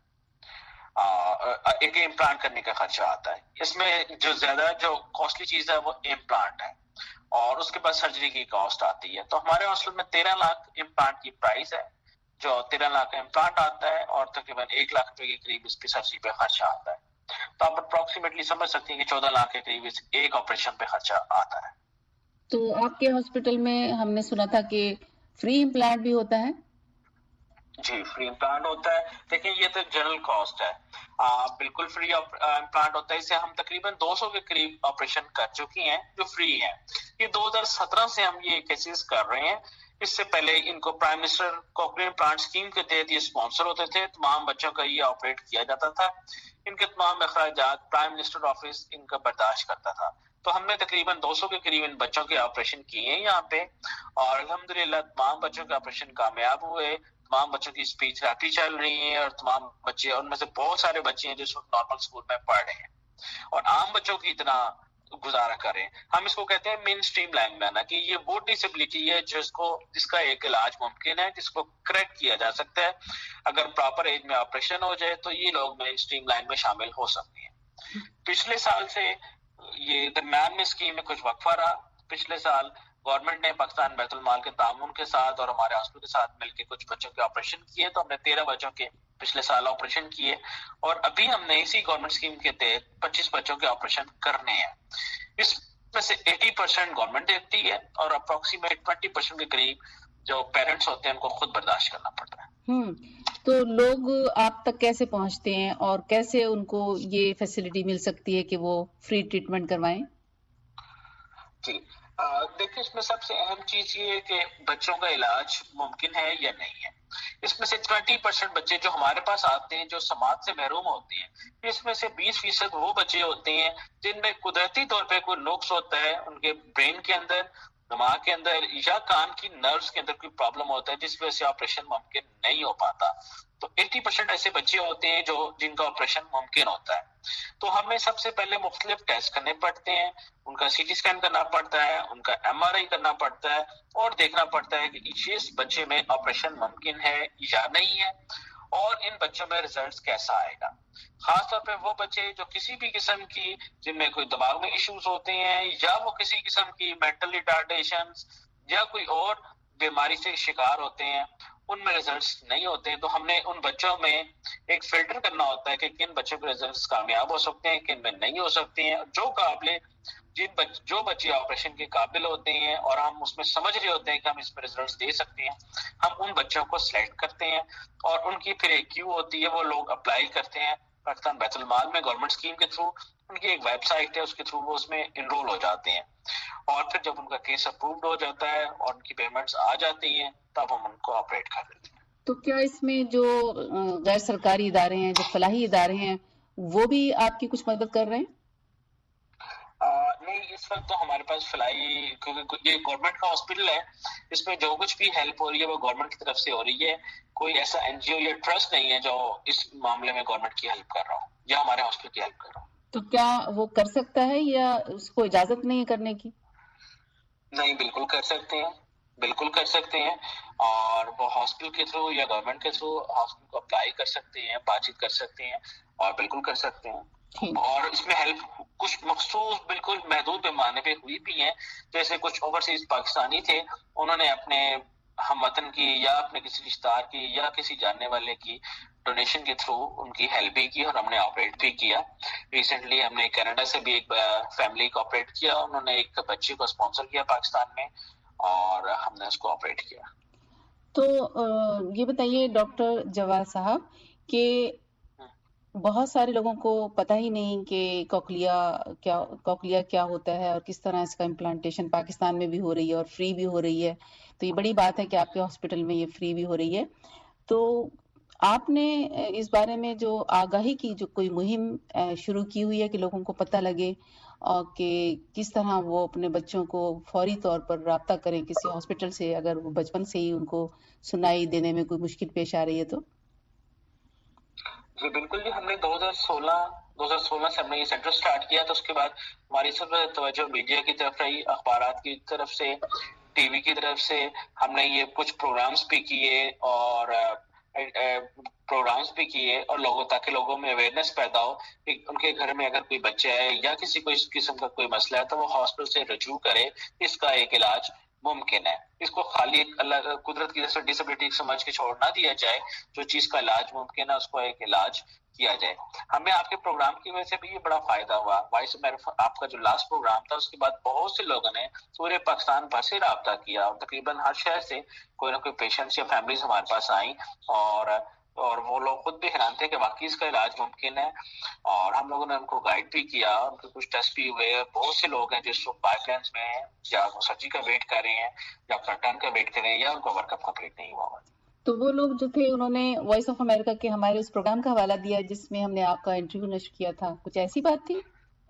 ایک امپلانٹ کرنے کا خرچہ آتا ہے. اس میں جو زیادہ جو کاسٹلی چیز ہے وہ امپلانٹ ہے، اور اس کے بعد سرجری کی کاسٹ آتی ہے. تو ہمارے ہاسپٹل میں 13 لاکھ امپلانٹ کی پرائز ہے، جو 13 لاکھ کا امپلانٹ آتا ہے، اور تقریباً 1 لاکھ روپے کے قریب اس پہ سرجری پہ خرچہ آتا ہے. تو آپ اپروکسیمیٹلی سمجھ سکتے ہیں کہ 14 لاکھ کے قریب ایک آپریشن پہ خرچہ آتا ہے. تو آپ کے ہاسپٹل میں ہم نے سنا تھا کہ فری امپلانٹ بھی ہوتا ہے؟ جی، فری امپلانٹ ہوتا ہے. دیکھیں یہ تو جنرل کاسٹ ہے، بالکل فری امپلانٹ ہوتا ہے. اسے ہم تقریباً 200 کے قریب آپریشن کر چکی ہیں جو فری ہیں. یہ 2017 سے ہم یہ کیسز کر رہے ہیں. اس سے پہلے ان کو prime minister cochlear implant scheme کے تحت یہ اسپانسر ہوتے تھے، تمام بچوں کا یہ آپریٹ کیا جاتا تھا. ان کے تمام اخراجات پرائم منسٹر آفس ان کا برداشت کرتا تھا. تو ہم نے تقریباً 200 کے قریب ان بچوں کے آپریشن کیے ہیں یہاں پہ، اور الحمدللہ تمام بچوں کے آپریشن کامیاب ہوئے. تمام بچوں کی اسپیچ تھراپی چل رہی ہے، اور تمام بچے، ان میں سے بہت سارے بچے ہیں جو اس وقت نارمل اسکول میں پڑھ رہے ہیں اور عام بچوں کی اتنا گزارا کریں. ہم اس کو کہتے ہیں مین اسٹریم لائن میں آنا، کہ یہ وہ ڈسیبلٹی ہے جس کا ایک علاج ممکن ہے، جس کو کریکٹ کیا جا سکتا ہے. اگر پراپر ایج میں آپریشن ہو جائے تو یہ لوگ مین اسٹریم لائن میں شامل ہو سکتے ہیں. پچھلے سال سے یہ درمیان میں اسکیم میں کچھ وقفہ رہا. پچھلے سال گورنمنٹ نے پاکستان بیت المال کے تعاون کے ساتھ اور ہمارے ہاسپٹل کے ساتھ مل کے کچھ بچوں کے آپریشن کیے. تو ہم نے 13 بچوں کے پچھلے سال آپریشن کیے، اور ابھی ہم نے اسی گورنمنٹ اسکیم کے تحت 25 بچوں کے آپریشن کرنے ہیں. اس میں سے 80% گورنمنٹ دیتی ہے، اور اپروکسیمیٹ 20% کے قریب جو پیرنٹس ہوتے ہیں ان کو خود برداشت کرنا پڑتا ہے. تو لوگ آپ تک کیسے پہنچتے ہیں اور کیسے ان کو یہ فیسلٹی مل سکتی ہے کہ وہ فری ٹریٹمنٹ کروائیں؟ جی دیکھیں، اس میں سب سے اہم چیز یہ ہے کہ بچوں کا علاج ممکن ہے یا نہیں ہے. اس میں سے 20% بچے جو ہمارے پاس آتے ہیں جو سماعت سے محروم ہوتے ہیں، اس میں سے 20% وہ بچے ہوتے ہیں جن میں قدرتی طور پہ کوئی نقص ہوتا ہے ان کے برین کے اندر، دماغ کے اندر، یا کان کی نروز کے اندر کوئی پرابلم ہوتا ہے جس وجہ سے آپریشن ممکن نہیں ہو پاتا. تو 80% ایسے بچے ہوتے ہیں جن کا آپریشن ممکن ہوتا ہے. تو ہمیں سب سے پہلے مختلف ٹیسٹ کرنے پڑتے ہیں. ان کا سی ٹی اسکین کرنا پڑتا ہے، ان کا MRI کرنا پڑتا ہے، اور دیکھنا پڑتا ہے کہ اس بچے میں آپریشن ممکن ہے یا نہیں ہے، اور ان بچوں میں ریزلٹس کیسا آئے گا. خاص طور پہ وہ بچے جو کسی بھی قسم کی، جن میں کوئی دماغ میں ایشوز ہوتے ہیں، یا وہ کسی قسم کی مینٹل ریٹارڈیشن یا کوئی اور بیماری سے شکار ہوتے ہیں، ان میں ریزلٹس نہیں ہوتے ہیں. تو ہم نے ان بچوں میں ایک فلٹر کرنا ہوتا ہے کہ کن بچوں کے ریزلٹس کامیاب ہو سکتے ہیں، کن میں نہیں ہو سکتے ہیں. جو بچے آپریشن کے قابل ہوتے ہیں اور ہم اس میں سمجھ رہے ہوتے ہیں کہ ہم اس میں ریزلٹس دے سکتے ہیں، ہم ان بچوں کو سلیکٹ کرتے ہیں، اور ان کی پھر ایک کیو ہوتی ہے، وہ لوگ اپلائی کرتے ہیں پاکستان بیت المال میں گورنمنٹ اسکیم کے تھرو. ان کی ایک ویب سائٹ ہے، اس کے تھرو وہ اس میں انرول ہو جاتے ہیں، اور پھر جب ان کا کیس اپرووڈ ہو جاتا ہے اور ان کی پیمنٹس آ جاتی ہیں تب ہم ان کو آپریٹ کر دیتے ہیں. تو کیا اس میں جو غیر سرکاری ادارے ہیں، جو فلاحی ادارے ہیں، وہ بھی آپ کی کچھ مدد کر رہے ہیں؟ نہیں، اس وقت تو ہمارے پاس فلاحی، کیونکہ یہ گورنمنٹ کا ہاسپٹل ہے، اس میں جو کچھ بھی ہیلپ ہو رہی ہے وہ گورنمنٹ کی طرف سے ہو رہی ہے. کوئی ایسا NGO یا ٹرسٹ نہیں ہے جو اس معاملے میں گورنمنٹ کی ہیلپ کر رہا ہوں یا ہمارے ہاسپٹل کی ہیلپ کر رہا ہوں. تو کیا وہ کر سکتا ہے یا اس کو اجازت نہیں ہے کرنے کی؟ نہیں، بالکل کر سکتے ہیں، بالکل کر سکتے ہیں. اور وہ ہاسپٹل کے تھرو یا گورنمنٹ کے تھرو ہاسپٹل کو اپلائی کر سکتے ہیں، بات چیت کر سکتے ہیں، اور بالکل کر سکتے ہیں. اور اس میں ہیلپ کچھ مخصوص بالکل محدود پیمانے پہ ہوئی بھی ہیں. جیسے کچھ اوورسیز پاکستانی تھے, انہوں نے اپنے ہم وطن کی یا اپنے کسی رشتہ دار کی یا کسی جاننے والے کی ڈونیشن کے تھرو ان کی ہیلپ بھی کی اور ہم نے آپریٹ بھی کیا. ریسنٹلی ہم نے کینیڈا سے بھی ایک فیملی کو آپریٹ کیا, انہوں نے ایک بچی کو اسپانسر کیا پاکستان میں اور ہم نے اس کو آپریٹ کیا. تو یہ بتائیے ڈاکٹر جواد صاحب کہ بہت سارے لوگوں کو پتہ ہی نہیں کہ کوکلیا کیا ہوتا ہے اور کس طرح اس کا امپلانٹیشن پاکستان میں بھی ہو رہی ہے اور فری بھی ہو رہی ہے. تو یہ بڑی بات ہے کہ آپ کے ہاسپٹل میں یہ فری بھی ہو رہی ہے. تو آپ نے اس بارے میں جو آگاہی کی جو کوئی مہم شروع کی ہوئی ہے کہ لوگوں کو پتہ لگے اور کہ کس طرح وہ اپنے بچوں کو فوری طور پر رابطہ کریں کسی ہاسپٹل سے اگر وہ بچپن سے ہی ان کو سنائی دینے میں کوئی مشکل پیش آ رہی ہے تو؟ جی بالکل جی, ہم نے 2016 سے ہم نے یہ سینٹر سٹارٹ کیا. تو اس کے بعد ہماری سب توجہ میڈیا کی طرف رہی, اخبارات کی طرف سے, ٹی وی کی طرف سے. ہم نے یہ کچھ پروگرامز بھی کیے اور لوگوں تاکہ لوگوں میں اویئرنیس پیدا ہو کہ ان کے گھر میں اگر کوئی بچہ ہے یا کسی کو اس قسم کا کوئی مسئلہ ہے تو وہ ہاسپٹل سے رجوع کرے, اس کا ایک علاج ممکن ہے. اس کو خالی اللہ قدرت کی طرف سے ڈسیبلٹی سمجھ کے چھوڑ نہ دیا جائے. جو چیز کا علاج ممکن ہے اس کو ایک علاج کیا جائے. ہمیں آپ کے پروگرام کی وجہ سے بھی یہ بڑا فائدہ ہوا. وائس آپ کا جو لاسٹ پروگرام تھا اس کے بعد بہت سے لوگوں نے پورے پاکستان بھر سے رابطہ کیا اور تقریباً ہر شہر سے کوئی نہ کوئی پیشنٹس یا فیملیز ہمارے پاس آئیں اور وہ لوگ خود بھی حیران تھے کہ واقعی اس کا علاج ممکن ہے. اور ہم لوگوں نے ان کو گائیڈ بھی کیا, ان کے کچھ ٹیسٹ بھی ہوئے. بہت سے لوگ ہیں جس وقت پائپ لائنس میں ہیں یا وہ سرجری کا ویٹ کر رہے ہیں یا اپنا ٹرن کا ویٹ کر رہے ہیں یا ان کو ورک اپ کمپلیٹ نہیں ہوا. تو وہ لوگ جو تھے انہوں نے وائس آف امریکہ کے ہمارے اس پروگرام کا حوالہ دیا جس میں ہم نے آپ کا انٹرویو نشر کیا تھا, کچھ ایسی بات تھی؟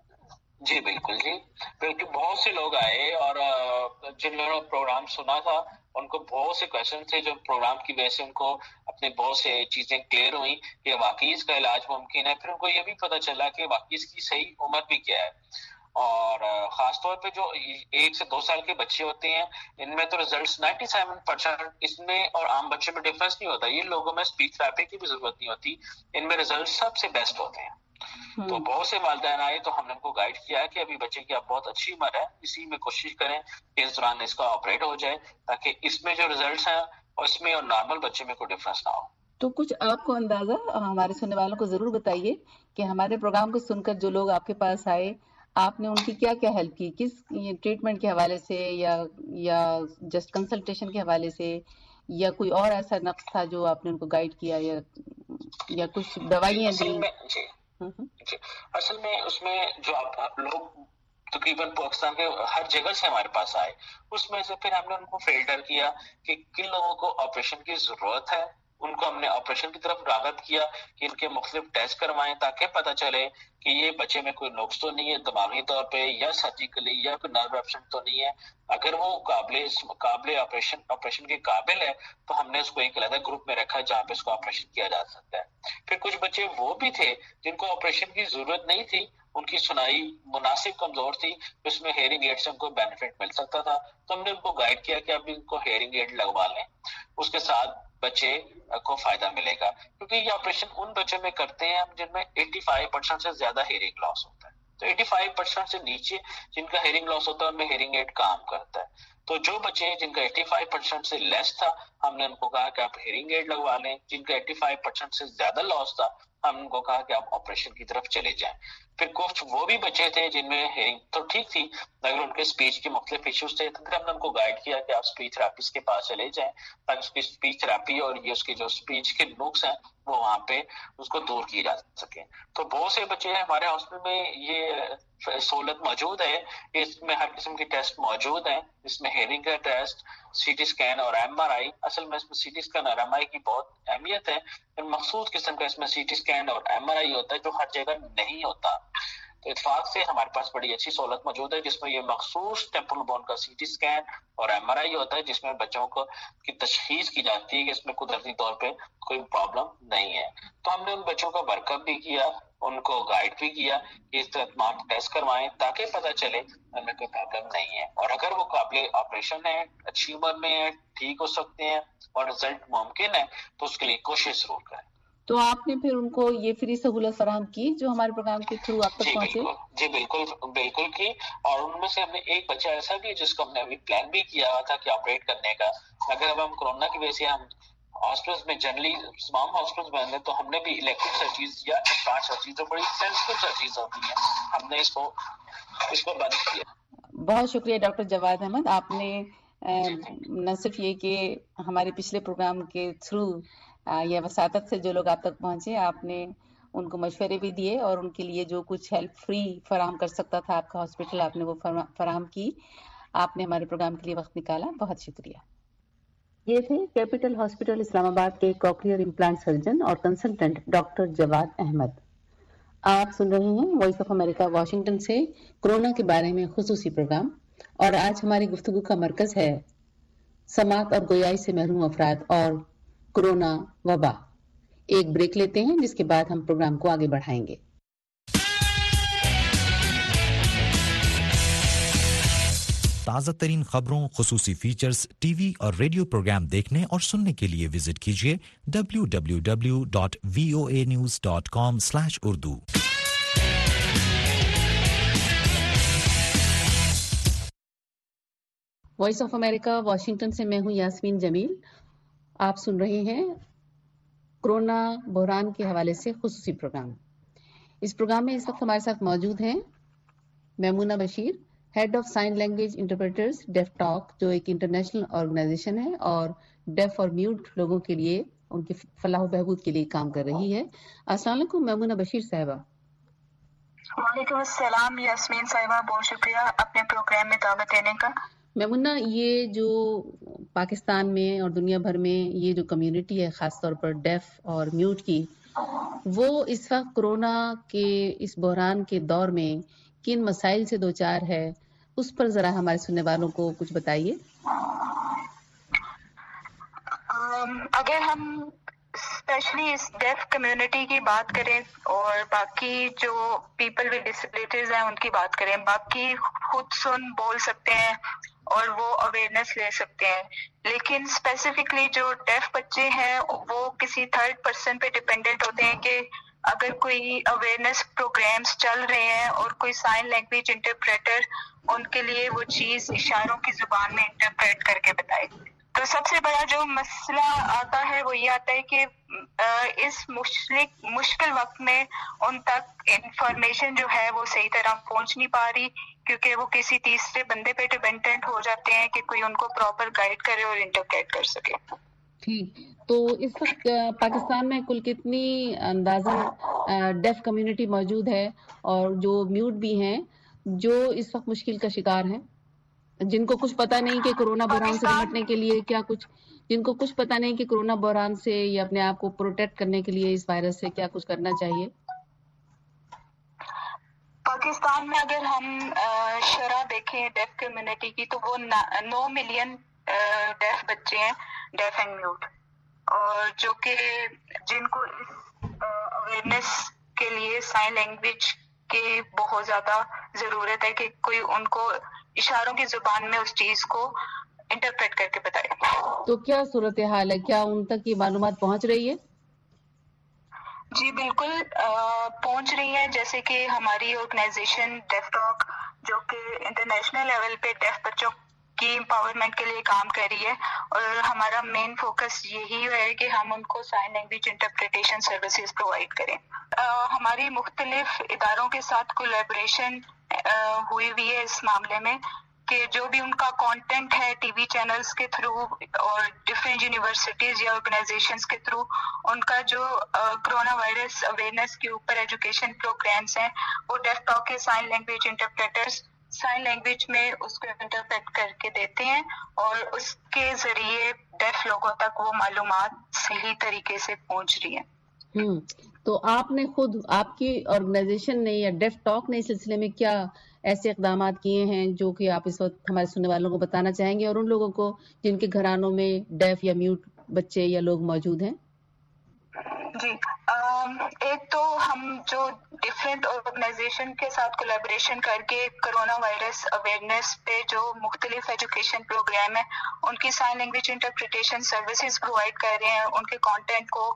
جی بالکل جی, بالکل بہت سے لوگ آئے اور جن لوگوں نے پروگرام سنا تھا ان کو بہت سے کویشچن تھے جو پروگرام کی وجہ سے ان کو اپنے بہت سے چیزیں کلیئر ہوئی کہ واقعی اس کا علاج ممکن ہے. پھر ان کو یہ بھی پتہ چلا کہ واقعی اس کی صحیح عمر بھی کیا ہے. اور خاص طور پہ جو 1 سے 2 سال کے بچے ہوتے ہیں ان میں تو ریزلٹس 97% اس میں اور عام بچے میں ڈفرینس نہیں ہوتا. یہ لوگوں میں اسپیچ تھراپی کی بھی ضرورت نہیں ہوتی, ان میں ریزلٹ سب سے بیسٹ ہوتے ہیں. تو بہت سے والدین آئے تو ہم نے ان کو گائیڈ کیا کہ ابھی بچے کی اب بہت اچھی عمر ہے, اسی میں کوشش کریں کہ اس دوران اس کا آپریٹ ہو جائے تاکہ اس میں جو ریزلٹس ہیں اور اس میں اور نارمل بچے میں کوئی ڈفرینس نہ ہو. تو کچھ آپ کو اندازہ ہمارے سننے والوں کو ضرور بتائیے کہ ہمارے پروگرام کو سن کر جو لوگ آپ کے پاس آئے آپ نے ان کی کیا کیا ہیلپ کی, کس ٹریٹمنٹ کے حوالے سے یا جسٹ کنسلٹیشن کے حوالے سے یا کوئی اور ایسا نقص تھا جو آپ نے ان کو گائیڈ کیا یا کچھ دوائیاں دی؟ جی اصل میں اس میں جو آپ لوگ تقریباً پاکستان کے ہر جگہ سے ہمارے پاس آئے, اس میں سے پھر ہم نے ان کو فلٹر کیا کہ کن لوگوں کو آپریشن کی ضرورت ہے. ان کو ہم نے آپریشن کی طرف راغب کیا کہ ان کے مختلف ٹیسٹ کروائیں تاکہ پتہ چلے کہ یہ بچے میں کوئی نقص تو نہیں ہے دماغی طور پہ یا سرجیکلی یا کوئی نرو ایبسنٹ تو نہیں ہے. اگر وہ قابل آپریشن کے قابل ہے تو ہم نے اس کو ایک علیحدہ گروپ میں رکھا جہاں پہ اس کو آپریشن کیا جا سکتا ہے. پھر کچھ بچے وہ بھی تھے جن کو آپریشن کی ضرورت نہیں تھی, ان کی سنائی مناسب کمزور تھی, اس میں ہیئرنگ ایڈ سے ان کو بینیفٹ مل سکتا تھا. تو ہم نے ان کو گائیڈ کیا کہ اب ان کو ہیئرنگ ایڈ لگوا لیں, اس کے ساتھ بچے کو فائدہ ملے گا. کیونکہ یہ آپریشن ان بچوں میں کرتے ہیں جن میں 85% سے زیادہ ہیئرنگ لاس ہوتا ہے. تو 85% سے نیچے جن کا ہیئرنگ لاس ہوتا ہے ان میں ہیئرنگ ایڈ کام کرتا ہے. تو جو بچے جن کا 85% سے لیس تھا ہم نے ان کو کہا کہ آپ ہیئرنگ ایڈ لگوا لیں. جن کا 85% سے زیادہ لاس تھا ہم ان کو کہا کہ آپ آپریشن کی طرف چلے جائیں. پھر کچھ وہ بھی بچے تھے جن میں ہیئرنگ تو ٹھیک تھی مگر ان کے اسپیچ کے مختلف ایشوز تھے, تو پھر ہم نے ان کو گائیڈ کیا کہ آپ اسپیچ تھراپسٹ کے پاس چلے جائیں تاکہ اس کی اسپیچ تھراپی اور یہ اس کی جو اسپیچ کے نقص ہیں وہ وہاں پہ اس کو دور کیے جا سکیں. تو بہت سے بچے ہیں ہمارے ہاسپٹل میں, یہ سہولت موجود ہے, اس میں ہر قسم کے ٹیسٹ موجود ہیں. اس میں ہیئرنگ کا ٹیسٹ, سی ٹی اسکین اور ایم آر آئی. اصل میں اس میں سی ٹی اسکین اور ایم آر آئی کی بہت اہمیت ہے. مخصوص قسم کا اس میں سی ٹی اسکین اور ایم آر آئی ہوتا ہے جو ہر جگہ نہیں ہوتا. تو اتفاق سے ہمارے پاس بڑی اچھی سہولت موجود ہے جس میں یہ مخصوص ٹیمپورل بون کا سی ٹی اسکین اور ایم آر آئی ہوتا ہے جس میں بچوں کو کی تشخیص کی جاتی ہے کہ اس میں قدرتی طور پہ کوئی پرابلم نہیں ہے. تو ہم نے ان بچوں کا ورک اپ بھی کیا, ان کو گائیڈ بھی کیا کہ اس طرح تمام ٹیسٹ کروائیں تاکہ پتہ چلے ان میں کوئی پرابلم نہیں ہے. اور اگر وہ قابل آپریشن ہے, اچھی عمر میں ہے, ٹھیک ہو سکتے ہیں اور رزلٹ ممکن ہے تو اس کے لیے کوشش ضرور کریں. तो आपने फिर उनको ये फ्री सहूलत फराहम की जो हमारे प्रोग्राम के थ्रू आप तक पहुंचे? जी बिल्कुल की। और उनमें से हमने एक बच्चा ऐसा भी जिसको हमने अभी प्लान भी किया था कि ऑपरेट करने का, अगर अब हम कोरोना की वजह से हम हॉस्पिटल्स में जनरली तमाम हॉस्पिटल्स बंद है तो हमने भी इलेक्टिव सर्जरीज या इम्प्लांट सर्जरीज जो बड़ी सेंसिटिव सर्जरीज होती हैं हमने इसको बंद किया। बहुत शुक्रिया डॉक्टर जवाद अहमद, आपने न सिर्फ ये कि हमारे पिछले प्रोग्राम के थ्रू या वसातत से जो लोग आप तक पहुंचे आपने उनको मशवरे भी दिए और उनके लिए जो कुछ हेल्प फ्री फराहम कर सकता था आपका हॉस्पिटल आपने वो फराहम की। आपने हमारे प्रोग्राम के लिए वक्त निकाला, बहुत शुक्रिया। ये थे कैपिटल हॉस्पिटल इस्लामाबाद के कॉकलियर इम्प्लांट सर्जन और कंसल्टेंट डॉक्टर जवाद अहमद। आप सुन रहे हैं वॉइस ऑफ अमेरिका वाशिंगटन से कोरोना के बारे में खुसूसी प्रोग्राम, और आज हमारी गुफ्तगू का मरकज है समात और गोयाई से महरूम अफराद और कोरोना वबा। एक ब्रेक लेते हैं जिसके बाद हम प्रोग्राम को आगे बढ़ाएंगे। ताज़ा तरीन खबरों, खुसूसी फीचर्स, टीवी और रेडियो प्रोग्राम देखने और सुनने के लिए विजिट कीजिए www.voanews.com/urdu। Voice of America Washington से मैं हूं यास्मीन जमील। आप सुन रहे हैं कोरोना बहरान के हवाले से खुसूसी प्रोग्राम। इस प्रोग्राम में इस वक्त हमारे साथ मौजूद हैं Maimoona Bashir, head of sign language interpreters deaf talk, जो एक इंटरनेशनल ऑर्गेनाइजेशन है और डेफ और म्यूट लोगों के लिए उनकी फलाह बहबूद के लिए काम कर रही है। अस्सलाम वालेकुम मैमूना बशीर साहिबा। वालेकुम अस्सलाम यास्मीन साहिबा, बहुत शुक्रिया अपने प्रोग्राम में दावत देने का। मैमूना, ये जो पाकिस्तान में और दुनिया भर में ये जो कम्युनिटी है खासतौर पर डेफ और म्यूट की, वो इस वक्त कोरोना के इस बहरान के दौर में किन मसाइल से दो चार है, उस पर जरा हमारे सुनने वालों को कुछ बताइए। अगर हम स्पेशली इस डेफ कम्युनिटी की बात करें और बाकी जो पीपल विद डिसेबिलिटीज हैं उनकी बात करें, बाकी खुद सुन बोल सकते हैं और वो अवेयरनेस ले सकते हैं, लेकिन स्पेसिफिकली जो डेफ बच्चे हैं वो किसी थर्ड पर्सन पे डिपेंडेंट होते हैं कि अगर कोई अवेयरनेस प्रोग्राम्स चल रहे हैं और कोई साइन लैंग्वेज इंटरप्रेटर उनके लिए वो चीज इशारों की जुबान में इंटरप्रेट करके बताए। तो सबसे बड़ा जो मसला आता है वो ये आता है कि इस मुश्किल वक्त में उन तक इंफॉर्मेशन जो है वो सही तरह पहुंच नहीं पा रही, क्योंकि वो किसी तीसरे बंदे पे डिपेंडेंट हो जाते हैं कि कोई उनको प्रॉपर गाइड करे और इंटरप्रेट कर सके। ठीक, तो इस वक्त पाकिस्तान में कुल कितनी अंदाज़न डेफ कम्युनिटी मौजूद है और जो म्यूट भी हैं जो इस वक्त मुश्किल का शिकार हैं, जिनको कुछ पता नहीं कि कोरोना बहरान से निपटने के लिए क्या कुछ, जिनको कुछ पता नहीं कि कोरोना बहरान से या अपने आप को प्रोटेक्ट करने के लिए इस वायरस से क्या कुछ करना चाहिए? पाकिस्तान में अगर हम शरह देखें डेफ कम्युनिटी की तो वो 9 मिलियन डेफ बच्चे हैं, डेफ एंड म्यूट, और जो कि जिनको इस अवेयरनेस के लिए साइन लैंग्वेज की बहुत ज्यादा जरूरत है कि कोई उनको इशारों की जुबान में उस चीज को इंटरप्रेट करके बताए। तो क्या सूरत हाल है, क्या उन तक ये मालूमात पहुंच रही है? जी बिल्कुल पहुंच रही है। जैसे कि हमारी ऑर्गेनाइजेशन डेफ टॉक जो कि इंटरनेशनल लेवल पे डेफ बच्चों की एम्पावरमेंट के लिए काम कर रही है, और हमारा मेन फोकस यही है कि हम उनको sign language interpretation services provide करें। हमारी मुख्तलिफ इदारों के साथ कोलैबोरेशन हुई हुई है इस मामले में कि जो भी उनका कंटेंट है टीवी चैनल्स के थ्रू और डिफरेंट यूनिवर्सिटीज या ऑर्गेनाइजेशंस के थ्रू, उनका जो कोरोना वायरस अवेयरनेस के ऊपर एजुकेशन प्रोग्राम्स हैं वो डेफ टॉक के sign language interpreters sign language में उसको इंटरप्रेट करके देते हैं और उसके जरिए डेफ लोगों तक वो मालूमात सही तरीके से पहुंच रही है। तो आपने खुद, आपकी ऑर्गेनाइजेशन ने या डेफ टॉक ने इस सिलसिले में क्या ऐसे इक़दाम किए हैं जो कि आप इस वक्त हमारे सुनने वालों को बताना चाहेंगे, और उन लोगों को जिनके घरानों में डेफ या म्यूट बच्चे या लोग मौजूद हैं? जी, एक तो हम जो डिफरेंट ऑर्गेनाइजेशन के साथ कोलैबोरेशन करके कोरोना वायरस अवेयरनेस पे जो मुख्तलिफ एजुकेशन प्रोग्राम है उनकी sign language interpretation services provide कर रहे हैं, उनके कंटेंट को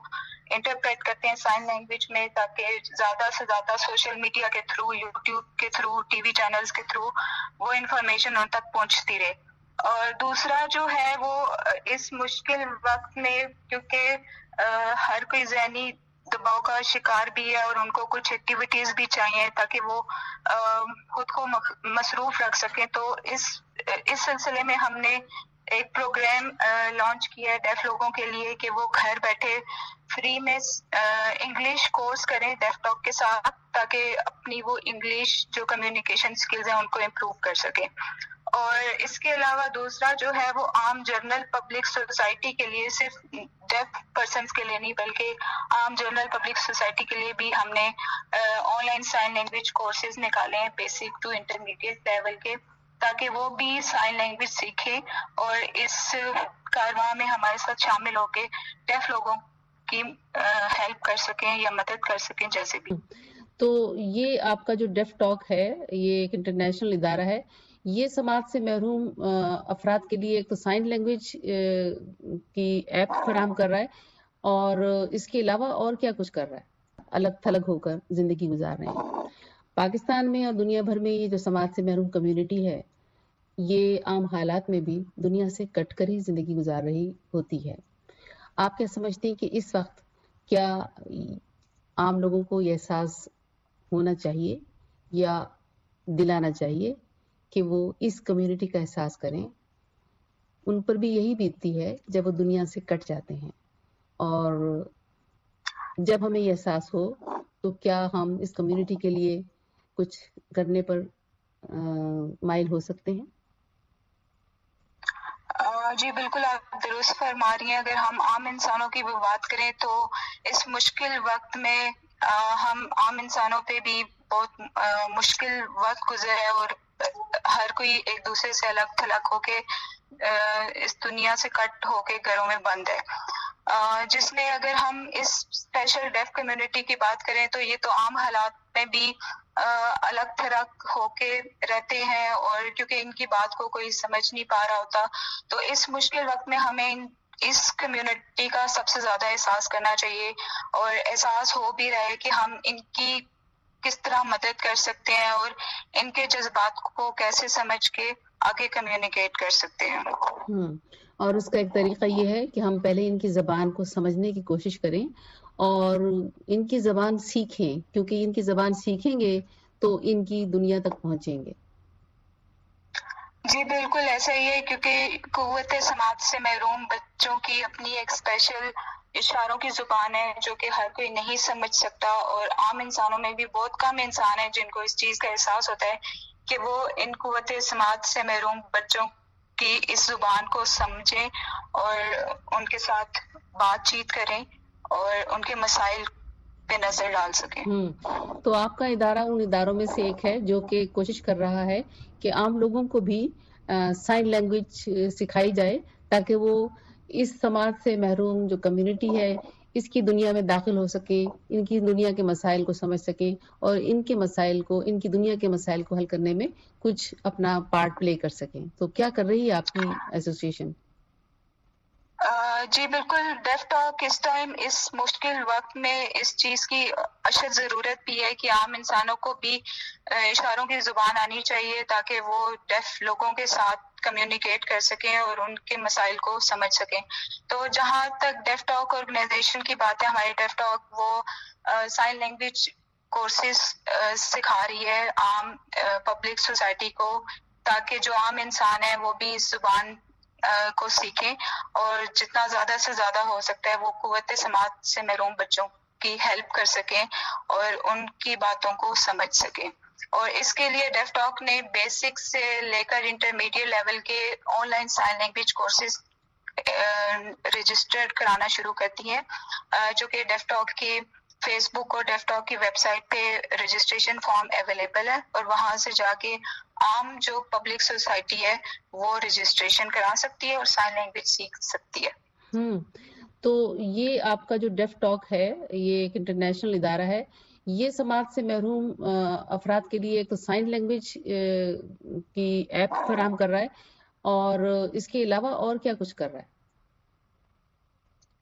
इंटरप्रेट करते हैं साइन लैंग्वेज में, ताकि ज़्यादा से ज़्यादा सोशल मीडिया के थ्रू, यूट्यूब के थ्रू, टीवी चैनल्स के थ्रू वो इन्फॉर्मेशन उन तक पहुंचती रहे। और दूसरा जो है वो इस मुश्किल वक्त में, क्योंकि हर कोई ज़हनी दबाव का शिकार भी है और उनको कुछ एक्टिविटीज भी चाहिए ताकि वो खुद को मसरूफ रख सकें, तो इस सिलसिले में हमने एक प्रोग्राम लॉन्च किया है डेफ लोगों के लिए कि वो घर बैठे फ्री में इंग्लिश कोर्स करें डेफ टॉक के साथ, ताकि अपनी वो इंग्लिश जो कम्युनिकेशन स्किल्स हैं उनको इम्प्रूव कर सकें। और इसके अलावा दूसरा जो है वो आम जनरल पब्लिक सोसाइटी के लिए, सिर्फ डेफ पर्सन्स के लिए नहीं बल्कि आम जनरल पब्लिक सोसाइटी के लिए भी हमने ऑनलाइन साइन लैंग्वेज कोर्सेज निकाले हैं, बेसिक टू इंटरमीडिएट लेवल के, ताकि वो भी साइन लैंग्वेज सीखें और इस कारवां में हमारे साथ शामिल होकर डेफ लोगों की हेल्प कर सकें या मदद कर सकें जैसे भी। तो ये आपका जो डेफ टॉक है, ये एक इंटरनेशनल इदारा है, ये समाज से महरूम अफराद के लिए एक तो साइन लैंग्वेज की ऐप फराहम कर रहा है, और इसके अलावा और क्या कुछ कर रहा है? अलग थलग होकर जिंदगी गुजार रहे हैं। पाकिस्तान में और दुनिया भर में ये जो समाज से महरूम कम्युनिटी है, ये आम हालात में भी दुनिया से कट कर ही जिंदगी गुजार रही होती है। आप क्या समझते हैं कि इस वक्त क्या आम लोगों को ये एहसास होना चाहिए या दिलाना चाहिए कि वो इस कम्युनिटी का एहसास करें? उन पर भी यही बीतती है जब वो दुनिया से कट जाते हैं, और जब हमें ये एहसास हो तो क्या हम इस कम्युनिटी के लिए कुछ करने पर माइल हो सकते हैं? जी बिल्कुल, आप दुरुस्त फरमा रही हैं। अगर हम आम इंसानों की भी बात करें तो इस मुश्किल वक्त में हम आम इंसानों पे भी बहुत मुश्किल वक्त गुजरा है, और हर कोई एक दूसरे से अलग थलग होके इस दुनिया से कट होके घरों में बंद है, जिसमें अगर हम इस स्पेशल डेफ कम्युनिटी की बात करें तो ये तो आम हालात में भी अलग थलग होके रहते हैं, और क्योंकि इनकी बात को कोई समझ नहीं पा रहा होता, तो इस मुश्किल वक्त में हमें इस कम्युनिटी का सबसे ज्यादा एहसास करना चाहिए, और एहसास हो भी रहा है कि हम इनकी किस तरह मदद कर सकते हैं और इनके जज्बात को कैसे समझ के आगे कम्युनिकेट कर सकते हैं। और उसका एक तरीका ये है कि हम पहले इनकी ज़बान को समझने की कोशिश करें और इनकी ज़बान सीखें, क्योंकि इनकी ज़बान सीखेंगे तो इनकी दुनिया तक पहुंचेंगे। जी बिल्कुल ऐसा ही है, क्योंकि कुव्वत समाज से महरूम बच्चों की अपनी एक स्पेशल इशारों की जुबान है जो कि हर कोई नहीं समझ सकता, और आम इंसानों में भी बहुत कम इंसान है जिनको इस चीज़ का एहसास होता है कि वो इन कुव्वत समाज से महरूम बच्चों की इस जुबान को समझें और उनके साथ बातचीत करें और उनके मसाइल पे नजर डाल सकें। तो आपका इदारा उन इदारों में से एक है जो कि कोशिश कर रहा है कि आम लोगों को भी साइन लैंग्वेज सिखाई जाए, ताकि वो इस समाज से महरूम जो कम्युनिटी है इसकी दुनिया में दाखिल हो सके, इनकी दुनिया के मसाइल को समझ सके और इनके मसाइल को, इनकी दुनिया के मसाइल को हल करने में कुछ अपना पार्ट प्ले कर सकें। तो क्या कर रही है आपकी एसोसिएशन? जी बिल्कुल, डेफ टॉक इस टाइम इस मुश्किल वक्त में इस चीज की अशद जरूरत भी है कि आम इंसानों को भी इशारों की जुबान आनी चाहिए ताकि वो डेफ लोगों के साथ कम्युनिकेट कर सकें और उनके मसाइल को समझ सकें। तो जहाँ तक डेफ टॉक ऑर्गेनाइजेशन की बात है, हमारी डेफ टॉक वो साइन लैंग्वेज कोर्सेज सिखा रही है आम पब्लिक सोसाइटी को, ताकि जो आम इंसान है वो भी इस जुबान को सीखें और जितना ज्यादा से ज्यादा हो सकता है वो कुव्वत समाज से महरूम बच्चों की हेल्प कर सकें और उनकी बातों को समझ सकें। और इसके लिए डेफ टॉक ने बेसिक से लेकर इंटरमीडिएट लेवल के online sign language courses registered कराना शुरू करती है, जो कि डेफ टॉक की फेसबुक और डेफ टॉक की वेबसाइट पे रजिस्ट्रेशन फॉर्म अवेलेबल है और वहां से जाके आम जो पब्लिक सोसाइटी है वो रजिस्ट्रेशन करा सकती है और साइन लैंग्वेज सीख सकती है। तो ये आपका जो डेफ टॉक है ये एक इंटरनेशनल इदारा है, ये समाज से महरूम अफराद के लिए एक तो साइन लैंग्वेज की ऐप फराहम कर रहा है और इसके अलावा और क्या कुछ कर रहा है?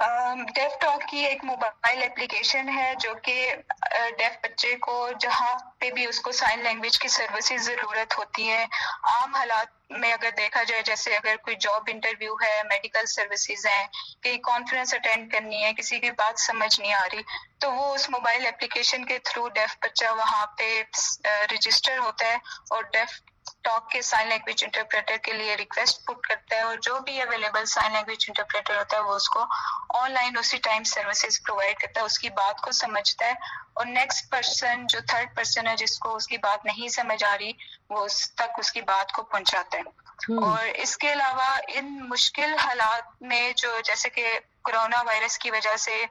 डेफ टॉक की एक मोबाइल एप्लीकेशन है जो कि डेफ बच्चे को जहाँ पे भी उसको साइन लैंग्वेज की सर्विसेज ज़रूरत होती है, आम हालात में अगर देखा जाए, जैसे अगर कोई जॉब इंटरव्यू है, मेडिकल सर्विसेज हैं, कहीं कॉन्फ्रेंस अटेंड करनी है, किसी की बात समझ नहीं आ रही, तो वो उस मोबाइल एप्लीकेशन के थ्रू डेफ बच्चा वहाँ पे रजिस्टर होता है और डेफ टॉक के साइन लैंग्वेज इंटरप्रेटर के लिए रिक्वेस्ट पुट करता है और जो भी अवेलेबल साइन लैंग्वेज इंटरप्रेटर होता है वो उसको ऑनलाइन उसी टाइम सर्विसेज प्रोवाइड करता है, उसकी बात को समझता है और नेक्स्ट पर्सन जो थर्ड पर्सन है जिसको उसकी बात नहीं समझ आ रही वो उस तक उसकी बात को पहुंचाता है। और इसके अलावा इन मुश्किल हालात में जो जैसे कि कोरोना वायरस की वजह से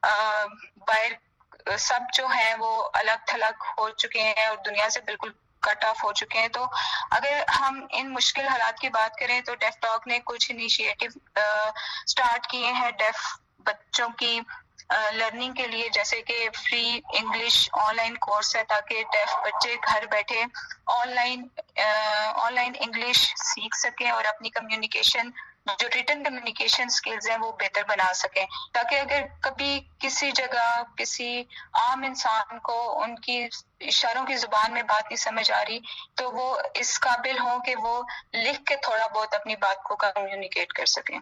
बाहर सब जो है वो अलग थलग हो चुके हैं और दुनिया से बिल्कुल कट ऑफ हो चुके हैं, तो अगर हम इन मुश्किल हालात की बात करें तो डेफ टॉक ने कुछ इनिशिएटिव स्टार्ट किए हैं डेफ बच्चों की लर्निंग के लिए, जैसे कि फ्री इंग्लिश ऑनलाइन कोर्स है ताकि डेफ बच्चे घर बैठे ऑनलाइन इंग्लिश सीख सकें और अपनी कम्युनिकेशन जो रिटन कम्युनिकेशन स्किल्स हैं वो बेहतर बना सकें, ताकि अगर कभी किसी जगह किसी आम इंसान को उनकी इशारों की जुबान में बात नहीं समझ आ रही तो वो इस काबिल हो कि वो लिख के थोड़ा बहुत अपनी बात को कम्युनिकेट कर सकें।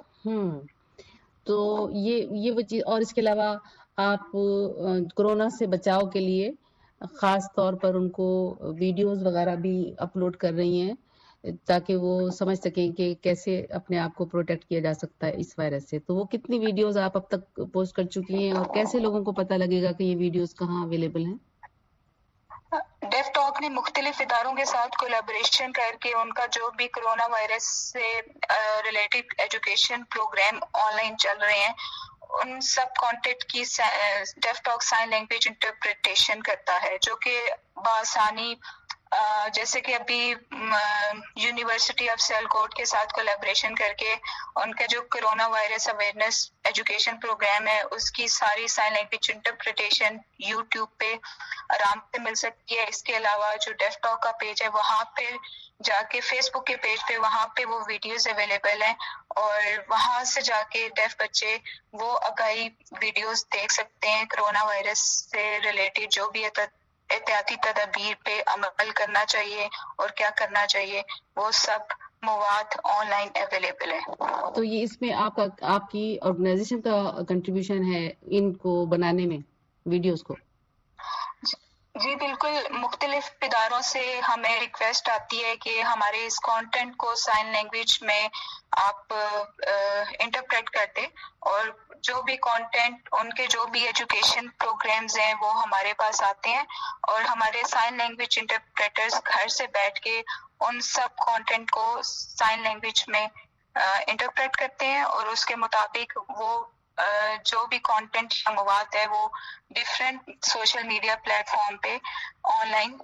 तो ये वो चीज। और इसके अलावा आप कोरोना से बचाव के लिए खास तौर पर उनको वीडियोस वगैरह भी अपलोड कर रही हैं ताकि वो समझ सकें कि कैसे अपने आप को प्रोटेक्ट किया जा सकता है इस वायरस से। तो वो कितनी वीडियोस आप अब तक पोस्ट कर चुकी हैं और कैसे लोगों को पता लगेगा कि ये वीडियोस कहाँ अवेलेबल हैं? डेफ टॉक ने मुख्तलिफ इदारों के साथ कोलैबोरेशन करके उनका जो भी कोरोना वायरस से रिलेटेड एजुकेशन प्रोग्राम ऑनलाइन चल रहे हैं उन सब कंटेंट की deaf talk sign language interpretation करता है, जो कि बआसानी जैसे कि अभी यूनिवर्सिटी ऑफ सियालकोट के साथ कोलैबोरेशन करके उनका जो corona virus awareness education programme है उसकी सारी साइन लैंग्वेज इंटरप्रिटेशन यूट्यूब पे आराम से मिल सकती है। इसके अलावा जो डेफ टॉक का पेज है वहाँ पे जाके फेसबुक के पेज पे वहाँ पे वो वीडियोस अवेलेबल हैं और वहाँ से जाके डेफ बच्चे वो आगाही वीडियोस देख सकते हैं कोरोना वायरस से रिलेटेड जो भी एहतियाती तदबीर पे अमल करना चाहिए और क्या करना चाहिए, वो सब मवाद ऑनलाइन अवेलेबल है। तो ये इसमें आपकी ऑर्गेनाइजेशन का कंट्रीब्यूशन है इनको बनाने में वीडियोस को? जी बिल्कुल, मुख्तलिफ इदारों से हमें रिक्वेस्ट आती है कि हमारे इस कंटेंट को साइन लैंग्वेज में आप इंटरप्रेट कर दें और जो भी कंटेंट उनके जो भी एजुकेशन प्रोग्राम्स हैं वो हमारे पास आते हैं और हमारे साइन लैंग्वेज इंटरप्रेटर्स घर से बैठ के उन सब कंटेंट को साइन लैंग्वेज में इंटरप्रेट करते हैं और उसके मुताबिक वो जो भी कंटेंट या मवाद है वो डिफरेंट सोशल मीडिया प्लेटफॉर्म पे ऑनलाइन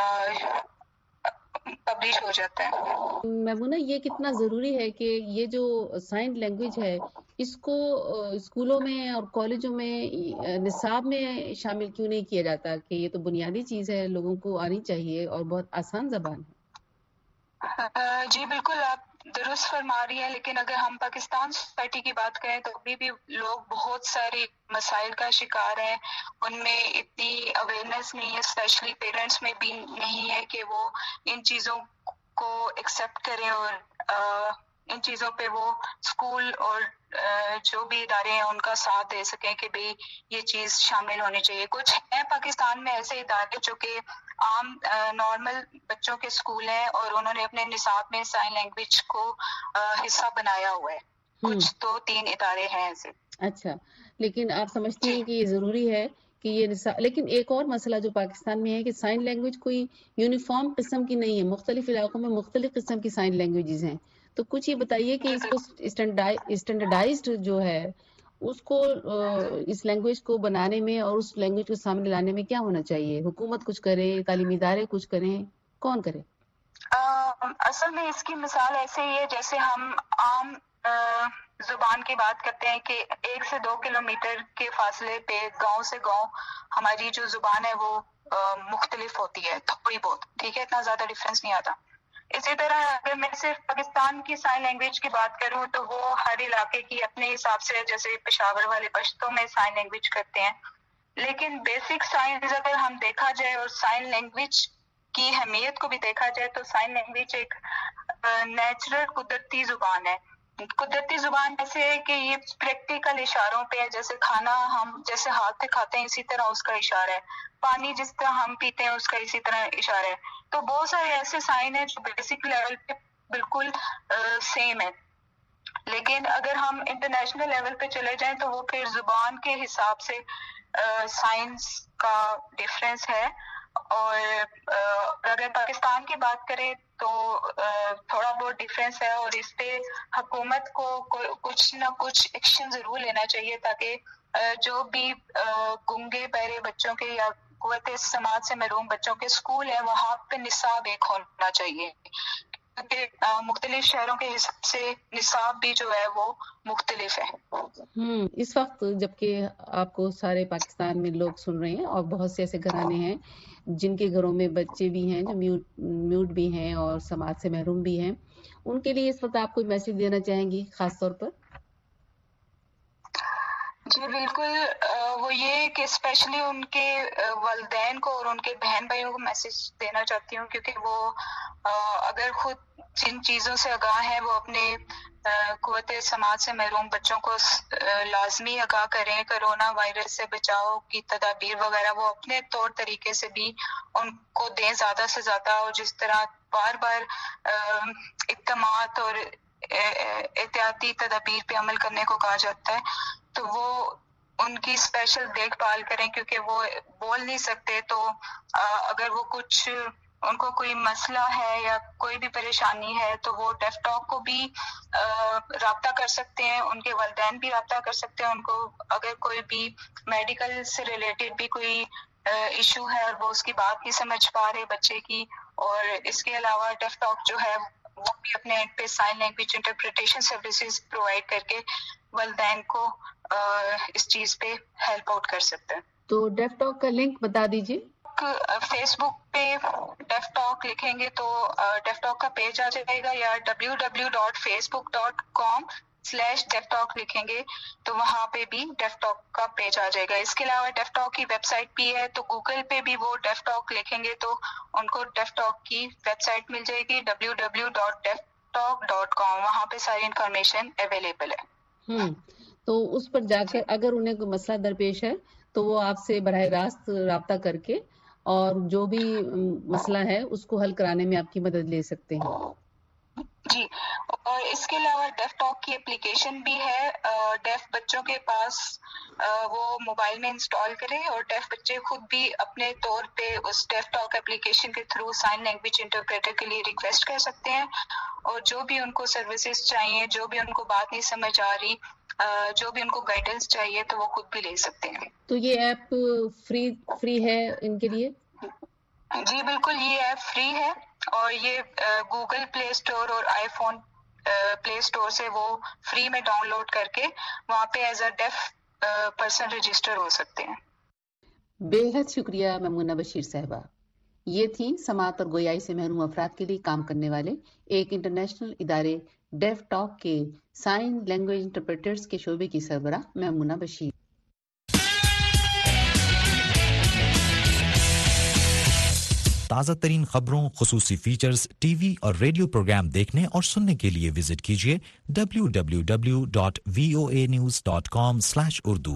पब्लिश हो जाता है। मैमूना, ये कितना जरूरी है कि ये जो साइन लैंग्वेज है इसको स्कूलों में और कॉलेजों में निसाब में शामिल क्यों नहीं किया जाता कि ये तो बुनियादी चीज है, लोगों को आनी चाहिए और बहुत आसान जबान है। जी बिल्कुल, आप दुरुस्त फरमा रही है, लेकिन अगर हम पाकिस्तान सोसाइटी की बात करें तो अभी भी लोग बहुत सारे मसाइल का शिकार हैं, उनमें इतनी अवेयरनेस नहीं है, स्पेशली पेरेंट्स में भी नहीं है कि वो इन चीज़ों को एक्सेप्ट करें और इन चीज़ों पे वो स्कूल और जो भी इदारे हैं उनका साथ दे सकें कि भाई ये चीज़ शामिल होनी चाहिए। कुछ हैं पाकिस्तान में ऐसे इदारे जो कि आम नॉर्मल बच्चों के स्कूल हैं और उन्होंने अपने निसाब में साइन लैंग्वेज को हिस्सा बनाया हुआ है। कुछ 2-3 इदारे हैं ऐसे। अच्छा, लेकिन आप समझती हैं कि ये जरूरी है कि ये लेकिन एक और मसला जो पाकिस्तान में है कि साइन लैंग्वेज कोई यूनिफॉर्म किस्म की नहीं है, मुख्तलिफ इलाकों में मुख्तलिफ किस्म की साइन लैंग्वेजेस हैं। तो कुछ ये बताइए कि इसको स्टैंडर्डाइज्ड जो है उसको इस लैंग्वेज को बनाने में और उस लैंग्वेज को सामने लाने में क्या होना चाहिए? हुकूमत कुछ करे, तालीमी इदारे कुछ करें, कौन करे? असल में इसकी मिसाल ऐसे ही है जैसे हम आम जुबान की बात करते हैं कि 1 से 2 किलोमीटर के फासले पे गांव से गांव हमारी जो जुबान है वो मुख्तलिफ होती है थोड़ी बहुत, ठीक है, इतना ज्यादा डिफरेंस नहीं आता। اسی طرح اگر میں صرف پاکستان کی سائن لینگویج کی بات کروں تو وہ ہر علاقے کی اپنے حساب سے، جیسے پشاور والے پشتو میں سائن لینگویج کرتے ہیں، لیکن بیسک سائنس اگر ہم دیکھا جائے اور سائن لینگویج کی اہمیت کو بھی دیکھا جائے تو سائن لینگویج ایک نیچرل قدرتی زبان ہے. قدرتی زبان ایسے ہے کہ یہ پریکٹیکل اشاروں پہ ہے، جیسے کھانا ہم جیسے ہاتھ سے کھاتے ہیں اسی طرح اس کا اشارہ ہے، پانی جس طرح ہم پیتے ہیں اس کا اسی طرح اشارہ ہے. تو بہت سارے ایسے سائن ہیں جو بیسک لیول پہ بالکل سیم ہے، لیکن اگر ہم انٹرنیشنل لیول پہ چلے جائیں تو وہ پھر زبان کے حساب سے سائنس کا ڈفرینس ہے. اور اگر پاکستان کی بات کریں تو تھوڑا بہت ڈفرینس ہے، اور اس پہ حکومت کو کچھ نہ کچھ ایکشن ضرور لینا چاہیے تاکہ جو بھی گونگے بہرے بچوں کے یا قوت سماعت سے محروم بچوں کے اسکول ہیں وہاں پہ نصاب ایک ہونا چاہیے، کیونکہ مختلف شہروں کے حساب سے نصاب بھی جو ہے وہ مختلف ہے. اس وقت جبکہ آپ کو سارے پاکستان میں لوگ سن رہے ہیں اور بہت سے ایسے گھرانے ہیں جن کے گھروں میں بچے بھی ہیں جو میوٹ بھی ہیں اور سماعت سے محروم بھی ہیں، ان کے لیے اس وقت آپ کوئی میسج دینا چاہیں گی خاص طور پر؟ جی بالکل، وہ یہ کہ اسپیشلی ان کے والدین کو اور ان کے بہن بھائیوں کو میسج دینا چاہتی ہوں، کیونکہ وہ اگر خود جن چیزوں سے آگاہ ہیں وہ اپنے قوت سماعت سے محروم بچوں کو لازمی آگاہ کریں. کرونا وائرس سے بچاؤ کی تدابیر وغیرہ وہ اپنے طور طریقے سے بھی ان کو دیں زیادہ سے زیادہ، اور جس طرح بار بار اقدامات اور احتیاطی تدابیر پہ عمل کرنے کو کہا جاتا ہے تو وہ ان کی اسپیشل دیکھ بھال کریں، کیونکہ وہ بول نہیں سکتے. تو اگر وہ کچھ ان کو کوئی مسئلہ ہے یا کوئی بھی پریشانی ہے تو وہ ڈیف ٹاک کو بھی رابطہ کر سکتے ہیں، ان کے والدین بھی رابطہ کر سکتے ہیں. ان کو اگر کوئی بھی میڈیکل سے ریلیٹڈ بھی کوئی ایشو ہے اور وہ اس کی بات نہیں سمجھ پا رہے بچے کی، اور اس کے علاوہ ڈیف ٹاک جو ہے وہ بھی اپنے اینڈ پہ sign language interpretation services provide کر کے والدین کو اس چیز پہ ہیلپ آؤٹ کر سکتے ہیں. تو ڈیف ٹاک کا لنک بتا دیجیے. فیس بک پہ ڈیف ٹاک لکھیں گے تو ڈیف ٹاک کا پیج آ جائے گا، یا www.facebook.com/ڈیف ٹاک لکھیں گے تو وہاں پہ بھی ڈیف ٹاک کا پیج آ جائے گا. اس کے علاوہ ڈیف ٹاک کی ویب سائٹ بھی ہے، تو گوگل پہ بھی وہ ڈیف ٹاک لکھیں گے تو ان کو ڈیف ٹاک کی ویب سائٹ مل جائے گی www.deftalk.com. وہاں پہ ساری انفارمیشن اویلیبل ہے. تو اس پر جا کر اگر انہیں کوئی مسئلہ درپیش ہے تو وہ آپ سے براہ راست رابطہ کر کے اور جو بھی مسئلہ ہے اس کو حل کرانے میں آپ کی مدد لے سکتے ہیں. جی، اور اس کے علاوہ ڈیف ٹاک کی اپلیکیشن بھی ہے، ڈیف بچوں کے پاس وہ موبائل میں انسٹال کریں، اور ڈیف بچے خود بھی اپنے طور پہ اس ڈیف ٹاک اپلیکیشن کے تھرو سائن لینگویج انٹرپریٹر کے لیے ریکویسٹ کر سکتے ہیں، اور جو بھی ان کو سروسز چاہیے، جو بھی ان کو بات نہیں سمجھ آ رہی، جو بھی ان کو گائیڈنس چاہیے تو وہ خود بھی لے سکتے ہیں. تو یہ ایپ فری ہے ان کے لیے؟ جی بالکل، یہ ایپ فری ہے اور یہ گوگل پلے اسٹور اور آئی فون پلے اسٹور سے وہ فری میں ڈاؤن لوڈ کر کے وہاں پہ as a deaf person register ہو سکتے ہیں. بے حد شکریہ میمونہ بشیر صاحبہ. یہ تھی سماعت اور گویائی سے محروم افراد کے لیے کام کرنے والے ایک انٹرنیشنل ادارے ڈیف ٹاک کے سائن لینگویج انٹرپریٹرز کے شعبے کی سربراہ میمونہ بشیر. تازہ ترین خبروں، خصوصی فیچرز، ٹی وی اور ریڈیو پروگرام دیکھنے اور سننے کے لیے وزٹ کیجیے www.voanews.com/urdu.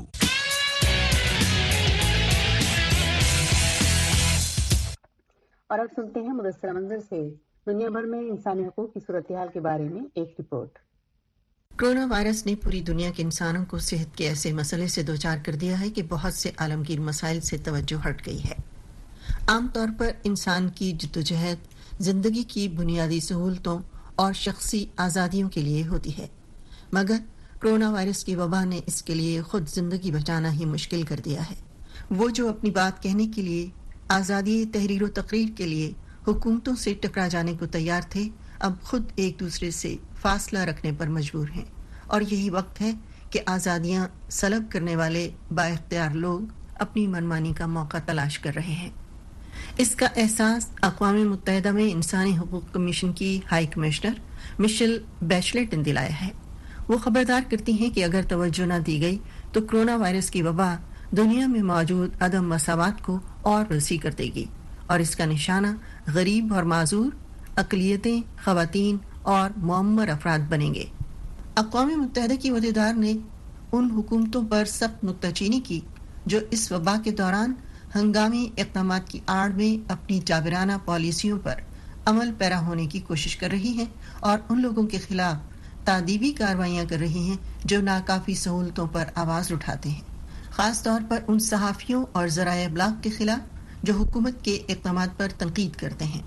اور اب سنتے ہیں مدثر منظر سے دنیا بھر میں انسانی حقوق کی صورتحال کے بارے میں ایک رپورٹ. کورونا وائرس نے پوری دنیا کے انسانوں کو صحت کے ایسے مسئلے سے دوچار کر دیا ہے کہ بہت سے عالمگیر مسائل سے توجہ ہٹ گئی ہے. عام طور پر انسان کی جدوجہد زندگی کی بنیادی سہولتوں اور شخصی آزادیوں کے لیے ہوتی ہے، مگر کورونا وائرس کی وبا نے اس کے لیے خود زندگی بچانا ہی مشکل کر دیا ہے. وہ جو اپنی بات کہنے کے لیے، آزادی تحریر و تقریر کے لیے حکومتوں سے ٹکرا جانے کو تیار تھے، اب خود ایک دوسرے سے فاصلہ رکھنے پر مجبور ہیں، اور یہی وقت ہے کہ آزادیاں سلب کرنے والے با اختیار لوگ اپنی منمانی کا موقع تلاش کر رہے ہیں. اس کا احساس اقوام متحدہ میں انسانی حقوق کمیشن کی ہائی کمشنر مشیل بیچلیٹ نے دلایا ہے. وہ خبردار کرتی ہیں کہ اگر توجہ نہ دی گئی تو کرونا وائرس کی وبا دنیا میں موجود عدم مساوات کو اور وسیع کر دے گی اور اس کا نشانہ غریب اور معذور، اقلیتیں، خواتین اور معمر افراد بنیں گے. اقوام متحدہ کی عہدیدار نے ان حکومتوں پر سخت نکتہ چینی کی جو اس وبا کے دوران ہنگامی اقدامات کی آڑ میں اپنی جابرانہ پالیسیوں پر عمل پیرا ہونے کی کوشش کر رہی ہیں اور ان لوگوں کے خلاف تعدیبی کارروائیاں کر رہی ہیں جو ناکافی سہولتوں پر آواز اٹھاتے ہیں، خاص طور پر ان صحافیوں اور ذرائع ابلاغ کے خلاف جو حکومت کے اقدامات پر تنقید کرتے ہیں.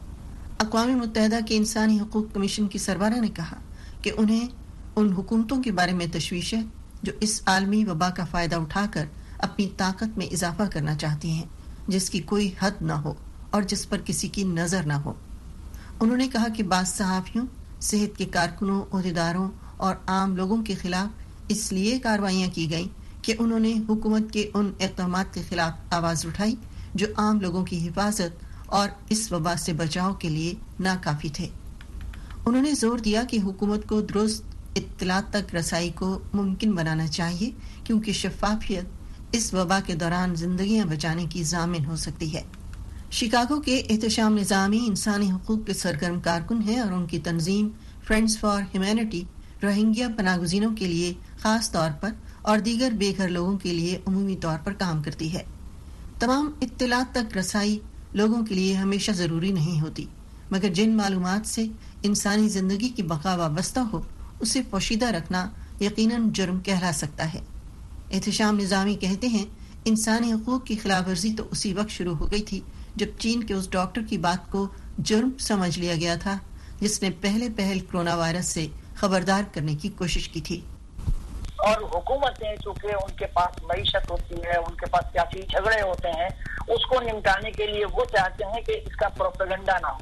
اقوام متحدہ کے انسانی حقوق کمیشن کی سربراہ نے کہا کہ انہیں ان حکومتوں کے بارے میں تشویش ہے جو اس عالمی وبا کا فائدہ اٹھا کر اپنی طاقت میں اضافہ کرنا چاہتی ہیں جس کی کوئی حد نہ ہو اور جس پر کسی کی نظر نہ ہو. انہوں نے کہا کہ بعض صحافیوں، صحت کے کارکنوں، عہدیداروں اور عام لوگوں کے خلاف اس لیے کارروائیاں کی گئیں کہ انہوں نے حکومت کے ان اقدامات کے خلاف آواز اٹھائی جو عام لوگوں کی حفاظت اور اس وبا سے بچاؤ کے لیے ناکافی تھے. انہوں نے زور دیا کہ حکومت کو درست اطلاعات تک رسائی کو ممکن بنانا چاہیے کیونکہ شفافیت اس وبا کے دوران زندگیاں بچانے کی ضامن ہو سکتی ہے. شکاگو کے احتشام نظامی انسانی حقوق کے سرگرم کارکن ہیں اور ان کی تنظیم فرینڈز فار ہیومینٹی روہنگیا پناہ گزینوں کے لیے خاص طور پر اور دیگر بے گھر لوگوں کے لیے عمومی طور پر کام کرتی ہے. تمام اطلاعات تک رسائی لوگوں کے لیے ہمیشہ ضروری نہیں ہوتی، مگر جن معلومات سے انسانی زندگی کی بقا وابستہ ہو اسے پوشیدہ رکھنا یقیناً جرم کہلا سکتا ہے. احتشام نظامی کہتے ہیں انسانی حقوق کی خلاف ورزی تو اسی وقت شروع ہو گئی تھی جب چین کے اس ڈاکٹر کی بات کو جرم سمجھ لیا گیا تھا جس نے پہلے کرونا وائرس سے خبردار کرنے کی کوشش کی تھی. اور حکومتیں چونکہ ان کے پاس معیشت ہوتی ہے، ان کے پاس سیاسی جھگڑے ہوتے ہیں، اس کو نمٹانے کے لیے وہ چاہتے ہیں کہ اس کا پروپیگنڈا نہ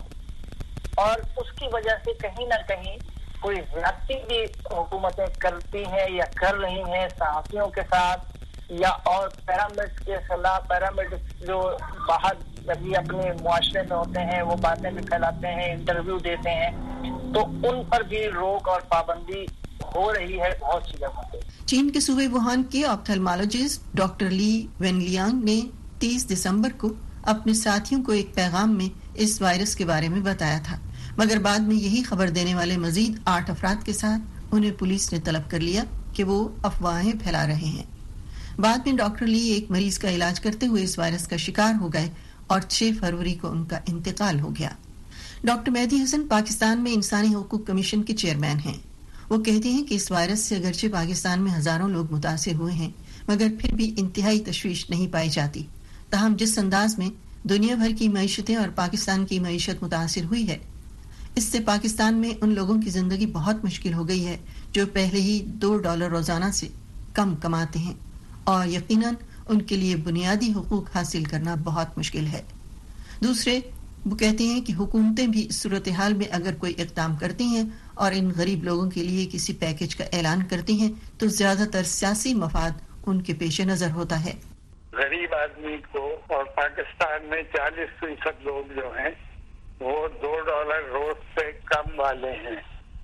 ہو، اور اس کی وجہ سے کہیں نہ کہیں کوئی زیادتی بھی حکومتیں کرتی ہیں یا کر رہی ہیں صحافیوں کے ساتھ یا اور پیرامڈ کے خلاف. پیرامڈ جو باہر کبھی اپنے معاشرے میں ہوتے ہیں وہ باتیں بھی پھیلاتے ہیں، انٹرویو دیتے ہیں، تو ان پر بھی روک اور پابندی ہو رہی ہے بہت سی جگہوں پہ. چین کے صوبے ووہان کے آپتھلمالوجسٹ ڈاکٹر لی وینلیانگ نے 30 دسمبر کو اپنے ساتھیوں کو ایک پیغام میں اس وائرس کے بارے میں بتایا تھا، مگر بعد میں یہی خبر دینے والے مزید 8 افراد کے ساتھ انہیں پولیس نے طلب کر لیا کہ وہ افواہیں پھیلا رہے ہیں. بعد میں ڈاکٹر لی ایک مریض کا علاج کرتے ہوئے اس وائرس کا شکار ہو گئے اور 6 فروری کو ان کا انتقال ہو گیا. ڈاکٹر مہدی حسن پاکستان میں انسانی حقوق کمیشن کے چیئرمین ہیں. وہ کہتے ہیں کہ اس وائرس سے اگرچہ پاکستان میں ہزاروں لوگ متاثر ہوئے ہیں مگر پھر بھی انتہائی تشویش نہیں پائی جاتی. تاہم جس انداز میں دنیا بھر کی معیشتیں اور پاکستان کی معیشت متاثر ہوئی ہے اس سے پاکستان میں ان لوگوں کی زندگی بہت مشکل ہو گئی ہے جو پہلے ہی $2 روزانہ سے کم کماتے ہیں اور یقیناً ان کے لیے بنیادی حقوق حاصل کرنا بہت مشکل ہے. دوسرے وہ کہتے ہیں کہ حکومتیں بھی اس صورتحال میں اگر کوئی اقدام کرتی ہیں اور ان غریب لوگوں کے لیے کسی پیکج کا اعلان کرتی ہیں تو زیادہ تر سیاسی مفاد ان کے پیش نظر ہوتا ہے. غریب آدمی کو اور پاکستان میں 40% لوگ جو ہیں وہ $2 روز سے کم والے ہیں.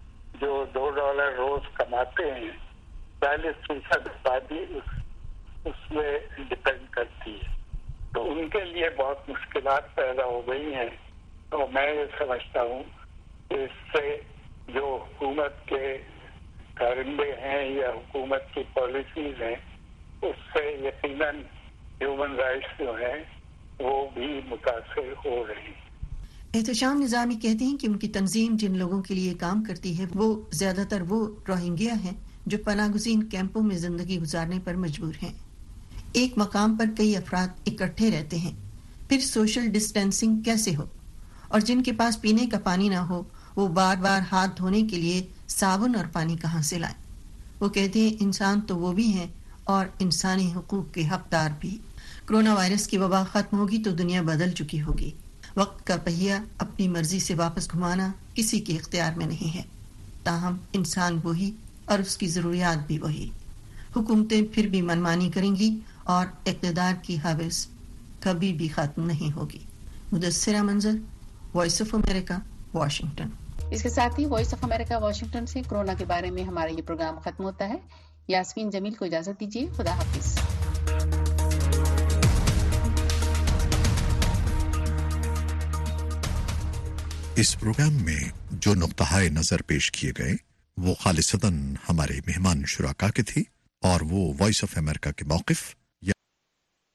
جو $2 روز کماتے ہیں 40% آبادی اس میں ڈپینڈ کرتی ہے، تو ان کے لیے بہت مشکلات پیدا ہو گئی ہیں. تو میں یہ سمجھتا ہوں کہ اس سے جو حکومت کے کارندے ہیں یا حکومت کی پالیسیز ہیں اس سے یقیناً ہیومن رائٹس جو ہیں وہ بھی متاثر ہو رہی ہیں. احتشام نظامی کہتے ہیں کہ ان کی تنظیم جن لوگوں کے لیے کام کرتی ہے وہ زیادہ تر وہ روہنگیا ہیں جو پناہ گزین کیمپوں میں زندگی گزارنے پر مجبور ہیں. ایک مقام پر کئی افراد اکٹھے رہتے ہیں، پھر سوشل ڈسٹینسنگ کیسے ہو، اور جن کے پاس پینے کا پانی نہ ہو وہ بار بار ہاتھ دھونے کے لیے صابن اور پانی کہاں سے لائیں. وہ کہتے ہیں انسان تو وہ بھی ہیں اور انسانی حقوق کے حقدار بھی. کرونا وائرس کی وبا ختم ہوگی تو دنیا بدل چکی ہوگی. وقت کا پہیہ اپنی مرضی سے واپس گھمانا کسی کے اختیار میں نہیں ہے. تاہم انسان وہی اور اس کی ضروریات بھی وہی. حکومتیں پھر بھی منمانی کریں گی اور اقتدار کی حوث کبھی بھی ختم نہیں ہوگی. मुदस्सिरा मंजर, वॉइस ऑफ अमेरिका, वॉशिंगटन। इसके साथ ही वॉइस ऑफ अमेरिका वॉशिंगटन से कोरोना के बारे में हमारा ये प्रोग्राम खत्म होता है। यास्मीन जमील को इजाजत दीजिए। खुदा हाफिज। इस प्रोग्राम में जो नुक्ताए नजर पेश किए गए वो खालिसतन हमारे मेहमान शुराका के थे और वो वॉइस ऑफ अमेरिका के मौक़िफ़